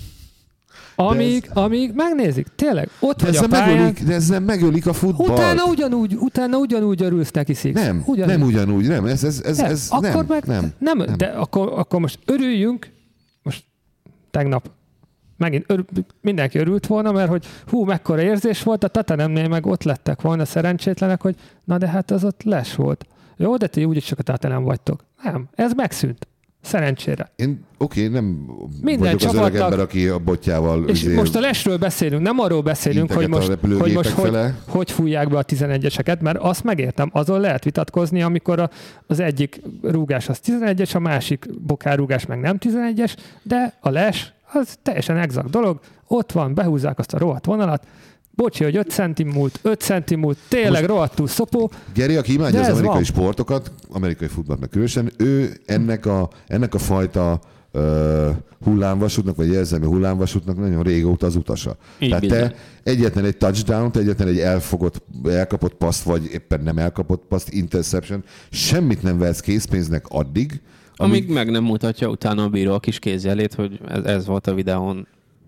Speaker 3: Amíg, ez... amíg megnézik. Tényleg, ott vagy a pályán.
Speaker 1: Megölik, de ezzel megölik a futballt.
Speaker 3: Utána ugyanúgy, utána ugyanúgy örülsz neki, Six.
Speaker 1: Nem, ugyanúgy. nem ugyanúgy. Nem, ez, ez, ez,
Speaker 3: nem.
Speaker 1: ez
Speaker 3: akkor
Speaker 1: nem,
Speaker 3: meg,
Speaker 1: nem,
Speaker 3: nem,
Speaker 1: nem.
Speaker 3: De akkor, akkor most örüljünk, most tegnap megint ör, mindenki örült volna, mert hogy hú, mekkora érzés volt, a Tottenhamnél meg ott lettek volna szerencsétlenek, hogy na de hát az ott les volt. Jó, de ti úgyis csak a Tottenham vagytok. Nem, ez megszűnt. Szerencsére.
Speaker 1: Én oké, okay, nem
Speaker 3: minden
Speaker 1: vagyok
Speaker 3: csapatnak,
Speaker 1: az öreg ember, aki a botjával...
Speaker 3: És üzél, most a lesről beszélünk, nem arról beszélünk, hogy most, hogy, most hogy, hogy fújják be a tizenegyeseket, mert azt megértem, azon lehet vitatkozni, amikor a, az egyik rúgás az tizenegyes, a másik bokárrúgás meg nem tizenegyes, de a les az teljesen exakt dolog, ott van, behúzzák azt a rohadt vonalat, bocsi, hogy öt centim múlt, öt centim múlt, tényleg rohadtul szopó.
Speaker 1: Geri, aki imádja az amerikai van. sportokat, amerikai futballt meg különösen, ő ennek a, ennek a fajta uh, hullámvasútnak, vagy érzelmi hullámvasútnak nagyon régóta az utasa. Így Tehát bizony. Te egyetlen egy touchdown, egyetlen egy elfogott, elkapott paszt, vagy éppen nem elkapott paszt, interception, semmit nem vehetsz készpénznek addig,
Speaker 2: amíg, amíg meg nem mutatja utána a bíró a kis kézjelét, hogy ez, ez volt a videón.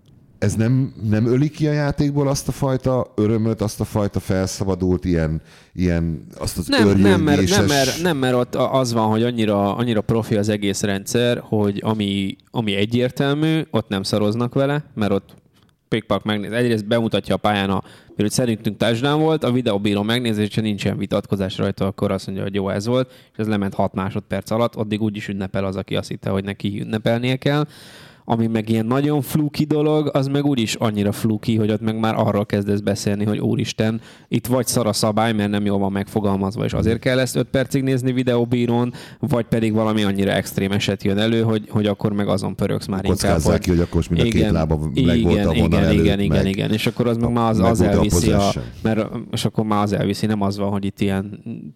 Speaker 1: Ez nem, nem öli ki a játékból azt a fajta örömöt, azt a fajta felszabadult ilyen, ilyen azt az
Speaker 2: nem, nem, mert, nem, mert, nem, mert ott az van, hogy annyira, annyira profi az egész rendszer, hogy ami, ami egyértelmű, ott nem szaroznak vele, mert ott pikpak megnéz. Egyrészt bemutatja a pályán, a, hogy szerintünk touchdown volt, a videóbíró megnézi, és ha nincsen vitatkozás rajta, akkor azt mondja, hogy jó, ez volt, és ez lement hat másodperc alatt, addig úgyis ünnepel az, aki azt hitte, hogy neki ünnepelnie kell. Ami meg ilyen nagyon fluky dolog, az meg úgyis annyira fluky, hogy ott meg már arról kezdesz beszélni, hogy úristen, itt vagy szar a szabály, mert nem jól van megfogalmazva, és azért kell ezt öt percig nézni videóbírón, vagy pedig valami annyira extrém eset jön elő, hogy, hogy akkor meg azon pöröksz már inkább.
Speaker 1: Kockázzák ki, hogy akkor most mind a két lába meg volt a vonal
Speaker 2: igen,
Speaker 1: előtt,
Speaker 2: igen, igen,
Speaker 1: meg,
Speaker 2: igen, és akkor az meg már az, az elviszi, a, mert, és akkor már az elviszi, nem az van, hogy itt ilyen...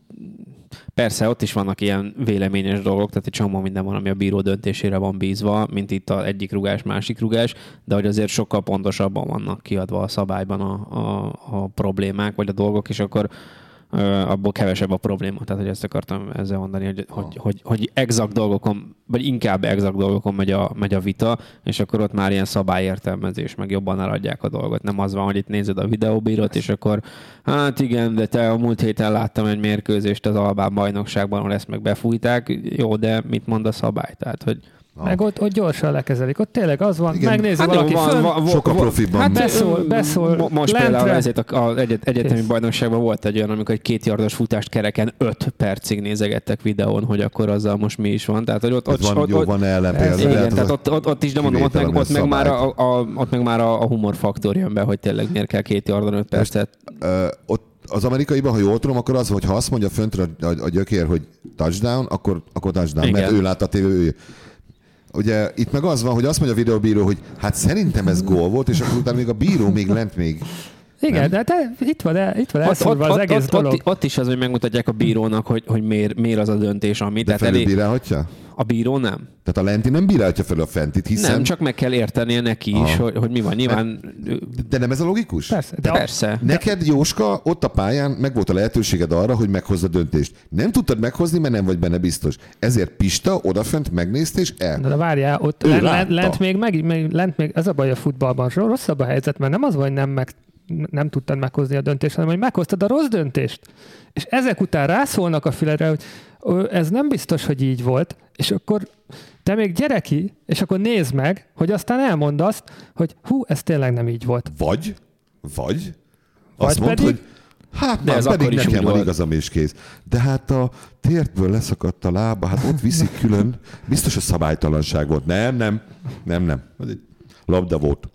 Speaker 2: Persze, ott is vannak ilyen véleményes dolgok, tehát egy csomó minden van, ami a bíró döntésére van bízva, mint itt az egyik rugás, másik rugás, de hogy azért sokkal pontosabban vannak kiadva a szabályban a, a, a problémák, vagy a dolgok, és akkor uh, abból kevesebb a probléma. Tehát, hogy ezt akartam ezzel mondani, hogy, oh. hogy, hogy, hogy exakt dolgokon, vagy inkább exakt dolgokon megy a, megy a vita, és akkor ott már ilyen szabályértelmezés, meg jobban eladják a dolgot. Nem az van, hogy itt nézed a videóbírót, és akkor hát igen, de te a múlt héten láttam egy mérkőzést az Albán bajnokságban, ahol ezt meg befújták. Jó, de mit mond a szabály? Tehát, hogy
Speaker 3: meg ott, ott gyorsan lekezelik. Ott tényleg az van, igen. Megnézi hát valaki van, fönn.
Speaker 1: Van, sokkal profibban.
Speaker 3: Hát beszól, beszól.
Speaker 2: Most lentre. Például ezért az egyet, egyetemi Kész. bajnokságban volt egy olyan, amikor egy két yardos futást kereken öt percig nézegettek videón, hogy akkor azzal most mi is van. Tehát, hogy ott, ott,
Speaker 1: van,
Speaker 2: ott,
Speaker 1: jó, van ellenpélda.
Speaker 2: Igen, tehát ott, ott, ott is, de mondom, ott meg, ott meg már a, a, ott meg már a, a humorfaktor jön be, hogy tényleg miért kell két yardon öt percet.
Speaker 1: Uh, ott az amerikaiban, ha jól tudom, akkor az, hogy ha azt mondja föntről a, a, a gyökér, hogy touchdown, akkor, akkor touchdown, igen. Mert ő látta a tévé, ő ugye itt meg az van, hogy azt mondja a videóbíró, hogy hát szerintem ez gól volt, és akkor utána még a bíró még lent még.
Speaker 3: Igen, nem? de, de itt van, de, itt van elszólva az egész
Speaker 2: ott,
Speaker 3: dolog.
Speaker 2: Ott, ott is az, hogy megmutatják a bírónak, hogy, hogy miért, miért az a döntés, ami.
Speaker 1: De felülbírálhatja? Elég...
Speaker 2: A bíró nem.
Speaker 1: Tehát a lenti nem bírálhatja fel a fentit, hiszen...
Speaker 2: Nem, csak meg kell értenie neki is, ah. hogy, hogy mi van. Nyilván...
Speaker 1: De nem ez a logikus?
Speaker 3: Persze.
Speaker 2: De persze.
Speaker 1: Neked, Jóska, ott a pályán meg volt a lehetőséged arra, hogy meghozd a döntést. Nem tudtad meghozni, mert nem vagy benne biztos. Ezért Pista odafönt megnézte, és el.
Speaker 3: De várjál, ott lent, lent, lent, még, meg, még, lent még, ez a baj a futballban, rosszabb a helyzet, mert nem az van, hogy nem, meg, nem tudtad meghozni a döntést, hanem hogy meghoztad a rossz döntést. És ezek után rászólnak a füledre, hogy ez nem biztos, hogy így volt, és akkor te még gyere ki, és akkor nézd meg, hogy aztán elmondd azt, hogy hú, ez tényleg nem így volt.
Speaker 1: Vagy, vagy,
Speaker 3: vagy
Speaker 1: azt mondd, hogy hát
Speaker 2: de
Speaker 1: már
Speaker 2: ez
Speaker 1: pedig nekem van
Speaker 2: volt.
Speaker 1: igazam és kész. De hát a tértből leszakadt a lába, hát ott viszik külön, biztos a szabálytalanság volt. Nem, nem, nem, nem. Ez egy labda volt.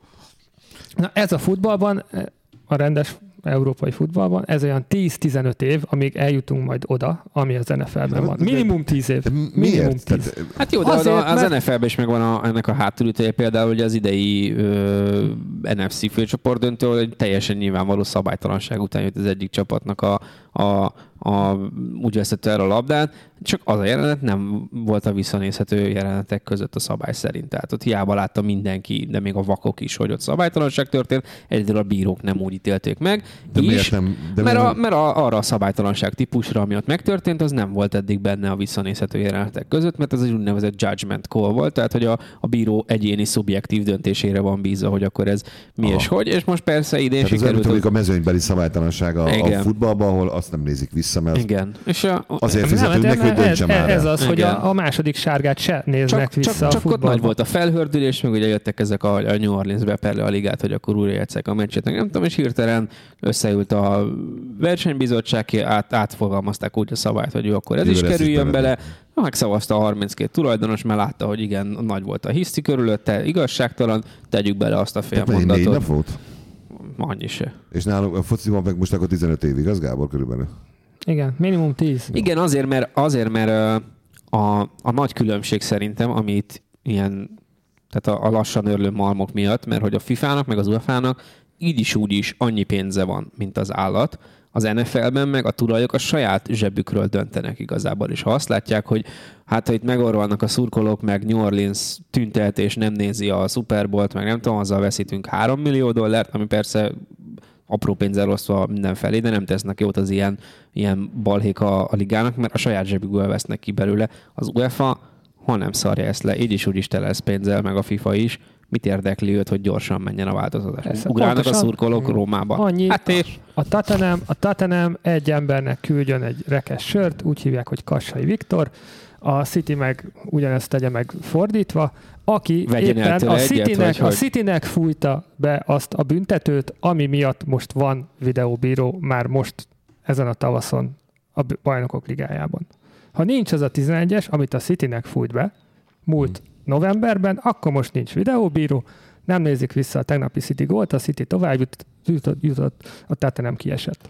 Speaker 3: Na ez a futballban, a rendes európai futballban, ez olyan tíz-tizenöt év, amíg eljutunk majd oda, ami az en ef el-ben van. Minimum tíz év. Minimum tíz.
Speaker 2: Hát jó, de azért, az mert... en ef el-ben is megvan a, ennek a hátulütője, például ugye az idei ö, en ef cé főcsoport döntő, hogy teljesen nyilvánvaló szabálytalanság után jött az egyik csapatnak a, a, a úgy veszett el a labdát, csak az a jelenet nem volt a visszanézhető jelenetek között a szabály szerint. Tehát ott hiába látta mindenki, de még a vakok is, hogy ott szabálytalanság történt, egyedül a bírók nem úgy ítélték meg.
Speaker 1: De
Speaker 2: és,
Speaker 1: nem? De
Speaker 2: mert,
Speaker 1: miért
Speaker 2: a, mert a, arra a szabálytalanság típusra, ami ott megtörtént, az nem volt eddig benne a visszanézhető jelenetek között, mert ez egy úgynevezett judgment call volt, tehát hogy a, a bíró egyéni szubjektív döntésére van bízva, hogy akkor ez mi Aha. és hogy, és most persze idén
Speaker 1: tehát
Speaker 2: sikerült.
Speaker 1: Ez a mezőnybeli szabálytalanság a, a futballban, ahol azt nem nézik vissza, mert
Speaker 2: igen. És a,
Speaker 1: azért fizetünk neki, hogy döntse már
Speaker 3: ez az, hogy a, a második sárgát se néznek csak, vissza
Speaker 2: csak,
Speaker 3: a
Speaker 2: csak
Speaker 3: futballban.
Speaker 2: Csak ott nagy volt a felhördülés, meg ugye jöttek ezek a, a New Orleans beperle a ligát, hogy akkor újra játsszák a meccset. Nem tudom, és hirtelen összeült a versenybizottság, át, átfogalmazták úgy a szabályt, hogy jó, akkor ez Jövő is kerüljön bele. Na, megszavazta a harminckét tulajdonos, mert látta, hogy igen, nagy volt a hiszti körülötte, igazságtalan, tegyük bele azt a fél mondatot.
Speaker 1: négy nap volt?
Speaker 2: Annyi se.
Speaker 1: És nálunk a fociban meg most akkor tizenöt évig, az Gábor körülbelül?
Speaker 3: Igen, minimum tíz.
Speaker 2: Igen, azért, mert, azért, mert a, a nagy különbség szerintem, amit ilyen, tehát a, a lassan örlő malmok miatt, mert hogy a fifának, meg az u e fának így is úgy is annyi pénze van, mint az állat. Az en ef el-ben meg a tulajok a saját zsebükről döntenek igazából, és ha azt látják, hogy hát ha itt megorvalnak a szurkolók, meg New Orleans tüntet, és nem nézi a Super Bowl-t, meg nem tudom, azzal veszítünk három millió dollárt, ami persze apró pénzzel osztva mindenfelé, de nem tesznek jót az ilyen, ilyen balhék a, a ligának, mert a saját zsebükből vesznek ki belőle. Az u e fá hol nem szarja ezt le, így is úgy is tele lesz pénzzel, meg a FIFA is. Mit érdekli őt, hogy gyorsan menjen a változtatás? Ugrálnak a szurkolók Rómába.
Speaker 3: Annyi,
Speaker 2: hát és...
Speaker 3: A Tottenham, a Tottenham egy embernek küldjön egy rekesz sört, úgy hívják, hogy Kassai Viktor, a City meg ugyanezt tegye meg fordítva, aki
Speaker 2: Vegyen
Speaker 3: éppen a Citynek,
Speaker 2: hogy...
Speaker 3: a Citynek fújta be azt a büntetőt, ami miatt most van videóbíró már most ezen a tavaszon a Bajnokok Ligájában. Ha nincs az a tizenegyes, amit a Citynek fújt be múlt hmm. novemberben, akkor most nincs videóbíró, nem nézik vissza a tegnapi City gólt, a City tovább jut, jutott, jutott, a Tottenham kiesett.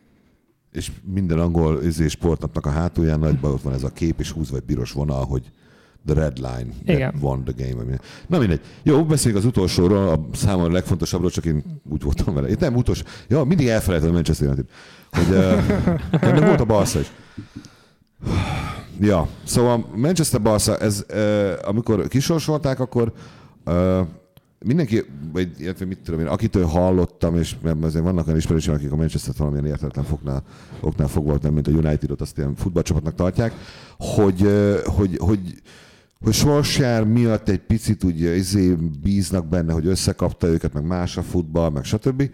Speaker 1: És minden angol sportnapnak a hátulján nagyban ott van ez a kép, és húzva egy piros vonal, hogy the red line that won the game. Na mindegy. Jó, beszéljünk az utolsóról, a számomra legfontosabbról, csak én úgy voltam vele. Én nem utolsó. Ja, mindig elfelejtem a Manchester United. Hogy, uh, nem volt a Barca is. Ja, szóval Manchester Barca, ez, uh, amikor kisorsolták, akkor uh, mindenki, vagy illetve mit tudom én, akitől hallottam, és azért vannak olyan ismerősök, akik a Manchester-t valamilyen értetlen fognál, oknál fogva, nem, mint a United-ot, azt ilyen futballcsapatnak tartják, hogy, hogy, hogy, hogy Solskjaer miatt egy picit úgy izé bíznak benne, hogy összekapta őket, meg más a futball, meg stb.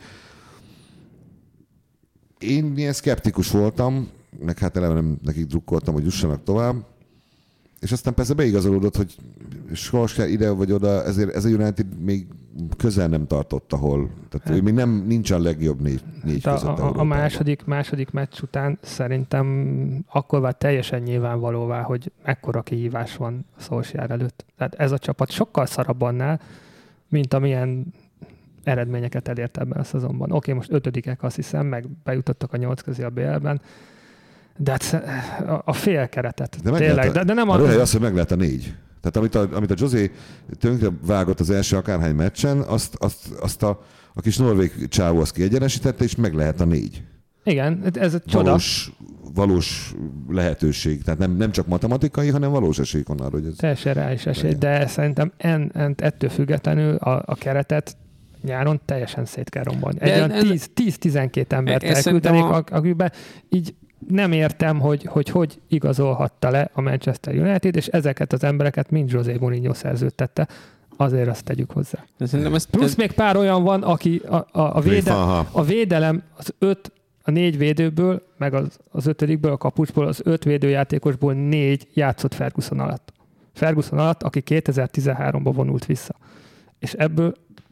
Speaker 1: Én ilyen szkeptikus voltam, meg hát eleve nem nekik drukkoltam, hogy jussanak tovább. És aztán persze beigazolódott, hogy Solskjaer ide vagy oda, ezért ez a United még közel nem tartott, ahol. Tehát hát, ő még nem, nincs a legjobb négy, négy
Speaker 3: hát
Speaker 1: között.
Speaker 3: A, a, a második, második meccs után szerintem akkor vált teljesen nyilvánvalóvá, hogy mekkora kihívás van a Solskjaer előtt. Tehát ez a csapat sokkal szarabb annál, mint amilyen eredményeket elért ebben a szezonban. Oké, most ötödikek azt hiszem, meg bejutottak a nyolc közé a bé el-ben, de hát a fél keretet.
Speaker 1: De,
Speaker 3: tényleg,
Speaker 1: a,
Speaker 3: de, de nem
Speaker 1: a... A röhely az, hogy meg lehet a négy. Tehát amit a, amit a José tönkre vágott az első akárhány meccsen, azt, azt, azt a, a kis norvég csávó azt kiegyenesítette, és meg lehet a négy.
Speaker 3: Igen, ez a csoda.
Speaker 1: Valós, valós lehetőség. Tehát nem, nem csak matematikai, hanem valós esély van arra, hogy ez...
Speaker 3: Teljesen reális esély, de szerintem en, en, ettől függetlenül a, a keretet nyáron teljesen szét kell rombolni. Egy olyan tíz-tizenkét embert elküldenék, a... akiben így nem értem, hogy, hogy hogy igazolhatta le a Manchester United, és ezeket az embereket mind José Mourinho szerződtette. Azért azt tegyük hozzá. Ezt, Plusz ez... még pár olyan van, aki a, a, a, védelem, a védelem az öt, a négy védőből, meg az, az ötödikből, a kapucsból, az öt védőjátékosból négy játszott Ferguson alatt. Ferguson alatt, aki kétezer-tizenháromban vonult vissza. És ebből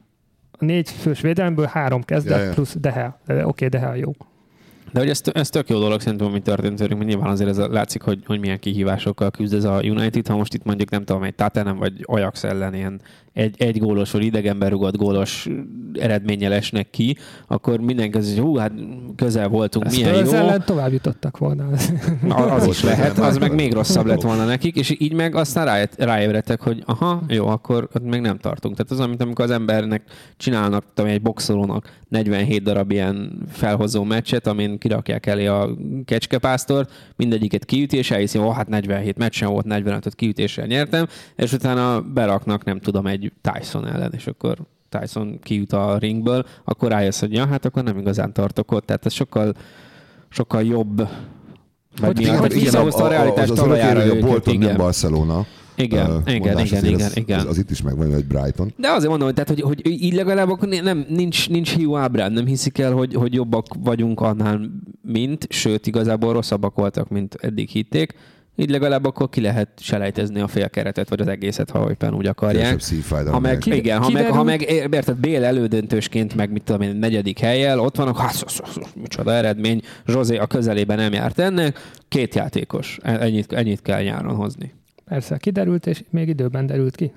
Speaker 3: a négy fős védelemből három kezdett, ja, ja. plusz De Gea. Oké, okay, De Gea jó.
Speaker 2: De hogy ez, ez tök jó dolog szerintem, ami történt velünk, mert nyilván azért ez a, látszik, hogy, hogy milyen kihívásokkal küzd ez a United. Ha most itt mondjuk nem tudom, egy Tottenham vagy Ajax ellen ilyen egy, egy gólos vagy idegenben rugott gólos eredménnyel esnek ki, akkor mindenki az, hogy hú, hát közel voltunk, ezt milyen jó. Ellen
Speaker 3: tovább jutottak volna.
Speaker 2: Az is lehet, az meg még rosszabb lett volna nekik, és így meg aztán rá, ráébredtek, hogy aha, jó, akkor ott még nem tartunk. Tehát az, amit amikor az embernek csinálnak, tudom, egy boxolónak negyvenhét darab ilyen felhozó meccset, amin kirakják elé a kecskepásztort, mindegyiket kiüti, és elhiszi, hogy oh, hát negyvenhét meccsen volt, negyvenötöt kiütéssel nyertem, és utána beraknak, nem tudom, egy Tyson ellen, és akkor Tyson kiüt a ringből, akkor rájössz, hogy ja, hát akkor nem igazán tartok ott. Tehát ez sokkal, sokkal jobb.
Speaker 1: Hogy igen, hogy visszahozta a realitást talajára őket. A Bolton nem Barcelona.
Speaker 2: Igen, uh, igen, igen, igen,
Speaker 1: az,
Speaker 2: igen.
Speaker 1: Az, az itt is megvan, hogy Brighton.
Speaker 2: De azért mondom, hogy, tehát, hogy, hogy így legalább akkor nem, nincs, nincs hiú ábrán, nem hiszik el, hogy, hogy jobbak vagyunk annál, mint, sőt, igazából rosszabbak voltak, mint eddig hitték. Így legalább akkor ki lehet selejtezni a félkeretet, vagy az egészet, ha éppen úgy akarják. Ha meg, ki, igen, ha meg, ha meg érted, Bél elődöntősként, meg mit tudom én, negyedik hellyel, ott vannak, hát micsoda eredmény, José a közelében nem járt ennek, két játékos, ennyit, ennyit kell nyáron hozni.
Speaker 3: Persze, kiderült, és még időben derült ki.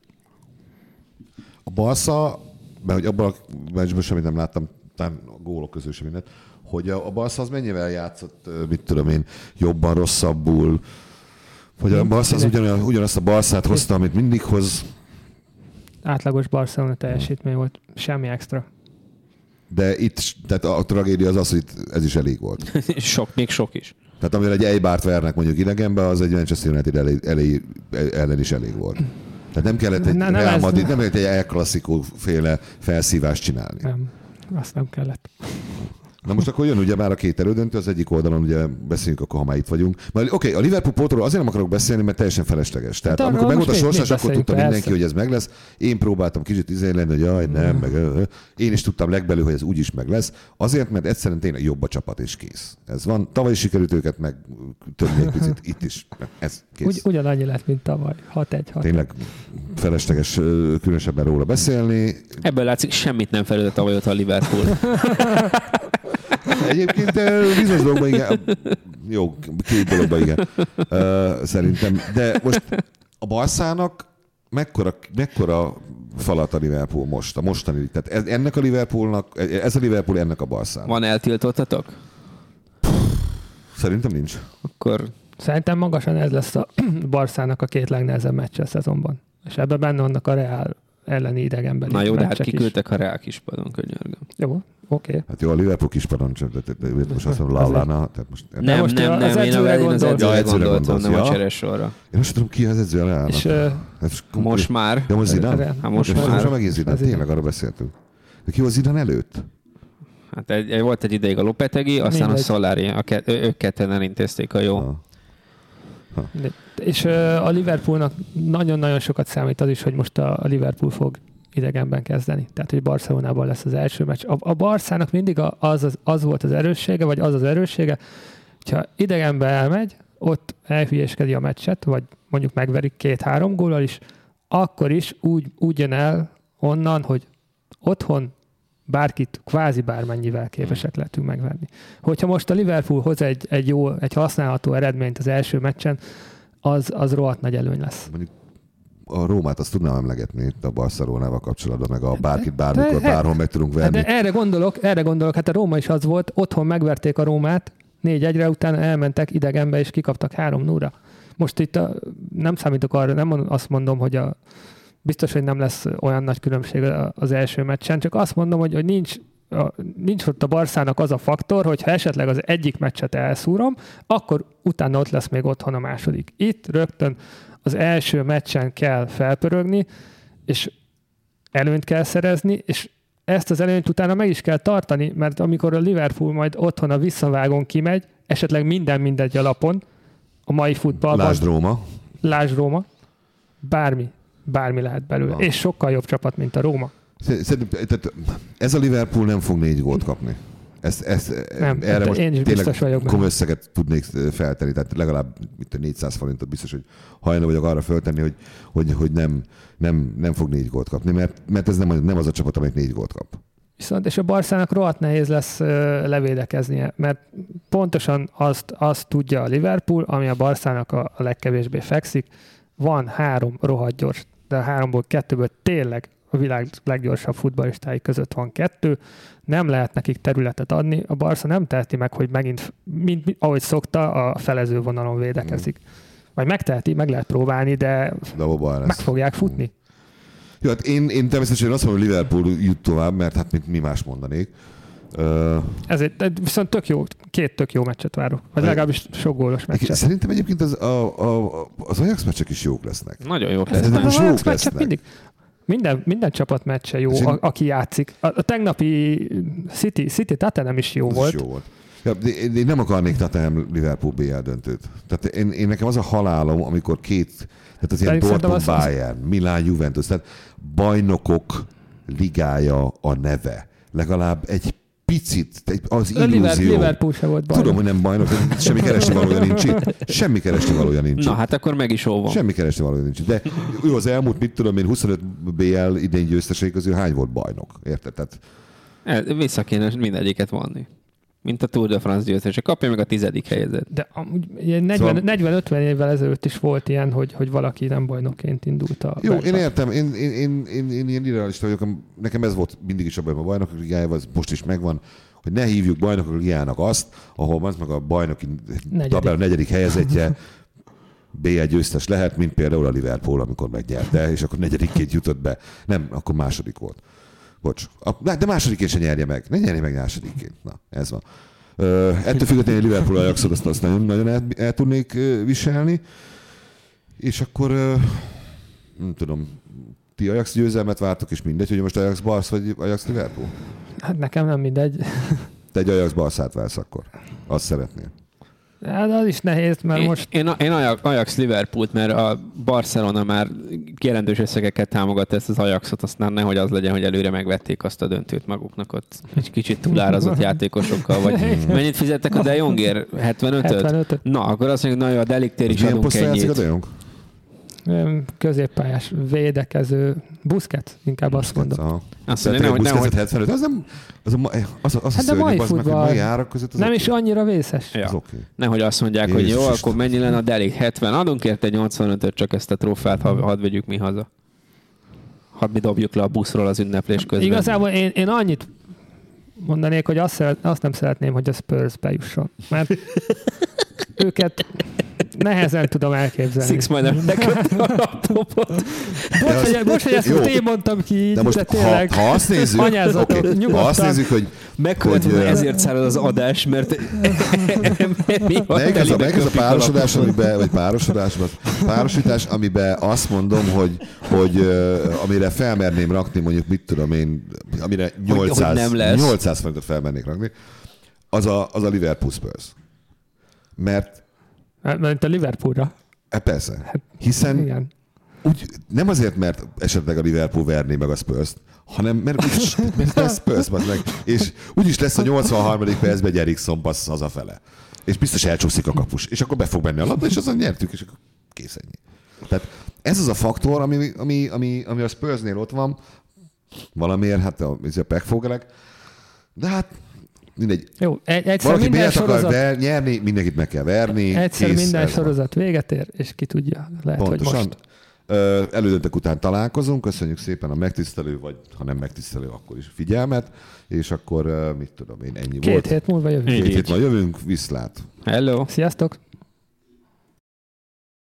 Speaker 1: A Barca, mert hogy abban a meccsben semmit nem láttam, talán a gólok közül sem mindent, hogy a, a Barca az mennyivel játszott, mit tudom én, jobban, rosszabbul, hogy a Barca az ugyan, ugyanazt a Barcát hozta, amit mindig hoz.
Speaker 3: Átlagos Barcelona teljesítmény volt, semmi extra.
Speaker 1: De itt, tehát a tragédia az az, hogy itt ez is elég volt.
Speaker 2: Sok, még sok is.
Speaker 1: Tehát amivel egy Eibárt vernek mondjuk idegenbe, az egy Manchester United elé, elé, ellen is elég volt. Tehát nem kellett egy, ne, nem Real Madrid, nem kellett egy El Clasico féle felszívást csinálni.
Speaker 3: Nem, azt nem kellett.
Speaker 1: Na most akkor jön ugye már a két elődöntő, az egyik oldalon ugye beszéljünk, akkor ha már itt vagyunk. Oké, okay, a Liverpool pótról azért nem akarok beszélni, mert teljesen felesleges. Tehát de amikor megvolt a sorsás, akkor tudta persze. mindenki, hogy ez meg lesz. Én próbáltam kicsit izé lenni, hogy jaj, nem, meg én is tudtam legbelül, hogy ez úgyis meg lesz. Azért, mert egyszerűen tényleg jobb a csapat és kész. Ez van. Tavaly is sikerült őket meg többé egy picit itt is. Ez kész.
Speaker 3: Ugy, ugyanannyi lett, mint tavaly. hat egy hat.
Speaker 1: Tényleg felesleges különösebben róla beszélni.
Speaker 2: Ebből látszik, semmit nem fejlődött tavaly ott a Liverpool.
Speaker 1: Egyébként bizonyos dologban igen. Jó, két dologban igen. Uh, szerintem. De most a Barszának mekkora, mekkora falat a Liverpool most? A mostani. Tehát ennek a Liverpoolnak, ez a Liverpool ennek a Barszának.
Speaker 2: Van eltiltottatok?
Speaker 1: Szerintem nincs.
Speaker 2: Akkor...
Speaker 3: Szerintem magasan ez lesz a Barszának a két legnehezebb meccs a szezonban. És ebben benne vannak a Real elleni idegenben.
Speaker 2: Na jó, de hát kiküldtek a Real kispadon, könyörgöm.
Speaker 3: Jó, oké. Okay.
Speaker 1: Hát jó, a Liverpool kispadon, de most azt mondom, Lallana. Most...
Speaker 2: Nem, most nem, nem, én az edzőre gondoltam, nem a cseresorra.
Speaker 1: Én most tudom, ki az edző a Reálnak.
Speaker 3: És, uh,
Speaker 2: most már.
Speaker 1: Ja, most Zidane?
Speaker 2: Hát most már.
Speaker 1: Most megint Zidane, tényleg arra beszéltünk. De ki volt Zidane előtt?
Speaker 2: Hát egy, egy, volt egy ideig a Lopetegi, aztán mindegy. A Solari, a ke, ők ketten elintézték a jó. Ha.
Speaker 3: Ha. De, és uh, a Liverpoolnak nagyon-nagyon sokat számít az is, hogy most a, a Liverpool fog idegenben kezdeni. Tehát, hogy Barcelonában lesz az első meccs. A, a Barszának mindig az, az, az volt az erőssége, vagy az az erőssége, hogyha idegenbe elmegy, ott elhülyéskedi a meccset, vagy mondjuk megverik két-három góllal is, akkor is úgy, úgy jön el onnan, hogy otthon bárkit, kvázi bármennyivel képesek lehetünk megverni. Hogyha most a Liverpool hoz egy, egy jó, egy használható eredményt az első meccsen, az, az rohadt nagy előny lesz.
Speaker 1: Mondjuk a Rómát azt tudnám emlegetni itt a Barcelonával kapcsolatban, meg a bárkit bármikor, de, bárhol meg tudunk venni.
Speaker 3: De erre gondolok, erre gondolok, hát a Róma is az volt, otthon megverték a Rómát, négy egyre, utána elmentek idegenbe, és kikaptak három nullra. Most itt a, nem számítok arra, nem azt mondom, hogy a, biztos, hogy nem lesz olyan nagy különbség az első meccsen, csak azt mondom, hogy, hogy nincs, a, nincs ott a Barszának az a faktor, hogy ha esetleg az egyik meccset elszúrom, akkor utána ott lesz még otthon a második. Itt rögtön az első meccsen kell felpörögni, és előnyt kell szerezni, és ezt az előnyt utána meg is kell tartani, mert amikor a Liverpool majd otthon a visszavágon kimegy, esetleg minden mindegy alapon, a mai futballban.
Speaker 1: Lásd Róma.
Speaker 3: Lásd Róma. Bármi. Bármi lehet belőle.
Speaker 1: Na.
Speaker 3: És sokkal jobb csapat, mint a Róma.
Speaker 1: Szerintem ez a Liverpool nem fog négy gólt kapni. Ezt, ezt,
Speaker 3: nem,
Speaker 1: erre most
Speaker 3: én is biztos vagyok benne.
Speaker 1: komoly összeget tudnék feltenni, tehát legalább mint négyszáz forintot biztos, hogy hajlandó vagyok arra föltenni, hogy, hogy, hogy nem, nem, nem fog négy gólt kapni, mert, mert ez nem, nem az a csapat, amelyik négy gólt kap.
Speaker 3: Viszont és a Barszának rohadt nehéz lesz uh, levédekeznie, mert pontosan azt, azt tudja a Liverpool, ami a Barszának a, a legkevésbé fekszik. Van három rohadt gyors, de a háromból kettőből tényleg a világ leggyorsabb futballistái között van kettő. Nem lehet nekik területet adni. A Barca nem teheti meg, hogy megint, mint, mint, ahogy szokta, a felező vonalon védekezik. Vagy megteheti, meg lehet próbálni, de,
Speaker 1: de
Speaker 3: meg fogják futni.
Speaker 1: Jó, hát én, én természetesen azt mondom, hogy Liverpool jut tovább, mert hát mi más mondanék. Uh,
Speaker 3: Ezért viszont tök jó, két tök jó meccset várok. Vagy legalábbis sok gólos meccset.
Speaker 1: Szerintem egyébként az, a, a, az Ajax meccsek is jók lesznek.
Speaker 2: Nagyon jók
Speaker 3: lesznek. Az Ajax meccsek mindig. Minden, minden csapat meccse jó, én... a, aki játszik. A, a tegnapi City, City Tottenham is jó
Speaker 1: az
Speaker 3: volt.
Speaker 1: Is jó volt. Ja, én, én nem akarnék Tottenham Liverpool bé el döntőt. Tehát én, én nekem az a halálom, amikor két, tehát az ilyen Dortmund, az Bayern, az... Milán, Juventus, tehát bajnokok ligája a neve. Legalább egy picit, az illúzió.
Speaker 3: Liverpool se volt bajnok.
Speaker 1: Tudom, hogy nem bajnok, semmi keresni valója nincs itt. Semmi keresni valója nincs.
Speaker 2: Na, hát akkor meg is óvom.
Speaker 1: Semmi keresni valója nincs. De ő az elmúlt, mit tudom én, huszonöt bé el idén győztesei közül hány volt bajnok? Érted? Tehát...
Speaker 2: Vissza kéne mindegyiket vonni. Mint a Tour de France győztese. Kapja meg a tizedik helyezett.
Speaker 3: De negyven-ötven évvel ezelőtt is volt ilyen, hogy, hogy valaki nem bajnokként indult a
Speaker 1: Jó,
Speaker 3: Bercsak.
Speaker 1: Én értem. Én, én, én, én, én ilyen irrealista vagyok. Nekem ez volt mindig is a bajom a bajnokok ligájában, ez most is megvan, hogy ne hívjuk bajnokok ligájának azt, ahol van meg a bajnoki tabella negyedik helyezettje bé el győztes lehet, mint például a Liverpool, amikor megnyerte, és akkor negyedikként jutott be. Nem, akkor második volt. Bocs. De másodikén se nyerje meg. Ne nyerje meg másodikként. Na, ez van. Uh, ettől függetlenül a Liverpool Ajaxot azt, azt nagyon, nagyon el, el tudnék uh, viselni. És akkor uh, nem tudom, ti Ajax győzelmet vártok, és mindegy, hogy most Ajax Barsz vagy Ajax Liverpool?
Speaker 3: Hát nekem nem mindegy.
Speaker 1: Te egy Ajax Barszát vársz akkor. Azt szeretnél.
Speaker 3: Hát az is nehéz, mert
Speaker 2: én,
Speaker 3: most...
Speaker 2: Én, én Ajax Liverpoolt, mert a Barcelona már jelentős összegekkel támogat ezt az Ajaxot, aztán nehogy az legyen, hogy előre megvették azt a döntőt maguknak ott egy kicsit túlárazott játékosokkal, vagy mennyit fizettek a De Jongért? hetvenötöt?
Speaker 3: hetvenötöt?
Speaker 2: Na, akkor azt mondjuk, na jó, a Deliktér is adunk ennyit.
Speaker 3: Középpályás, védekező, Busquets, inkább azt mondom.
Speaker 2: Azt mondja, hogy nem, hogy
Speaker 1: hetvenöt, az nem, az a, az, az
Speaker 3: hát
Speaker 1: a
Speaker 3: mai
Speaker 1: szörnyű, meg, hogy mai árak között az
Speaker 3: nem
Speaker 1: okay.
Speaker 3: is annyira vészes.
Speaker 2: Ja.
Speaker 1: Okay.
Speaker 2: Nehogy azt mondják, Jézus hogy jó, Isten. Akkor mennyi lenne a Delik? hetven, adunk érte nyolcvanötöt, csak ezt a trófeát, ha, hadd vegyük mi haza. Hadd mi dobjuk le a buszról az ünneplés közben.
Speaker 3: Igazából én, én annyit mondanék, hogy azt, szeret, azt nem szeretném, hogy a Spurs bejusson. Mert őket nehezen tudom elképzelni.
Speaker 2: Six majd nem nekötte a laptopot.
Speaker 3: Most, hogy ezt most én mondtam ki,
Speaker 1: de, most,
Speaker 3: de tényleg
Speaker 1: ha, ha azt nézzük,
Speaker 3: anyázatok,
Speaker 1: okay.
Speaker 3: nyugodtan.
Speaker 1: Ha azt nézzük, hogy...
Speaker 2: Megkövet, hogy ezért szállod az adás, mert...
Speaker 1: Melyik ez a, a párosodás, amiben, vagy párosodás, vagy párosítás, amiben azt mondom, hogy, hogy uh, amire felmerném rakni, mondjuk mit tudom én, amire nyolcszáz, nyolcszáz forintot felmernék rakni, az a, az a Liverpool Spurs. Mert
Speaker 3: Mert a Liverpoolra.
Speaker 1: E persze. Hát, hiszen igen. Úgy, nem azért, mert esetleg a Liverpool verné meg a Spurs-t, hanem mert úgyis mert a Spurs meg, és úgyis lesz a nyolcvanharmadik percben egy Erikson passz hazafele. És biztos elcsúszik a kapus. És akkor be fog menni a labda, és azon nyertük, és akkor kész ennyi. Tehát ez az a faktor, ami, ami, ami, ami a Spursnél ott van, valamiért, hát a, a pekfogelek, de hát mindegy.
Speaker 3: Jó, egyszer
Speaker 1: valaki
Speaker 3: minden
Speaker 1: sorozat... Ver, nyerni, mindenkit meg kell verni.
Speaker 3: Egyszer
Speaker 1: kész,
Speaker 3: minden sorozat van. Véget ér, és ki tudja. Lehet,
Speaker 1: pontosan.
Speaker 3: Hogy most.
Speaker 1: Elődöntök után találkozunk, köszönjük szépen a megtisztelő, vagy ha nem megtisztelő, akkor is figyelmet, és akkor mit tudom én, ennyi
Speaker 3: Két
Speaker 1: volt.
Speaker 3: Két hét múlva jövünk.
Speaker 1: Két hét múlva jövünk, viszlát.
Speaker 2: Hello.
Speaker 3: Sziasztok.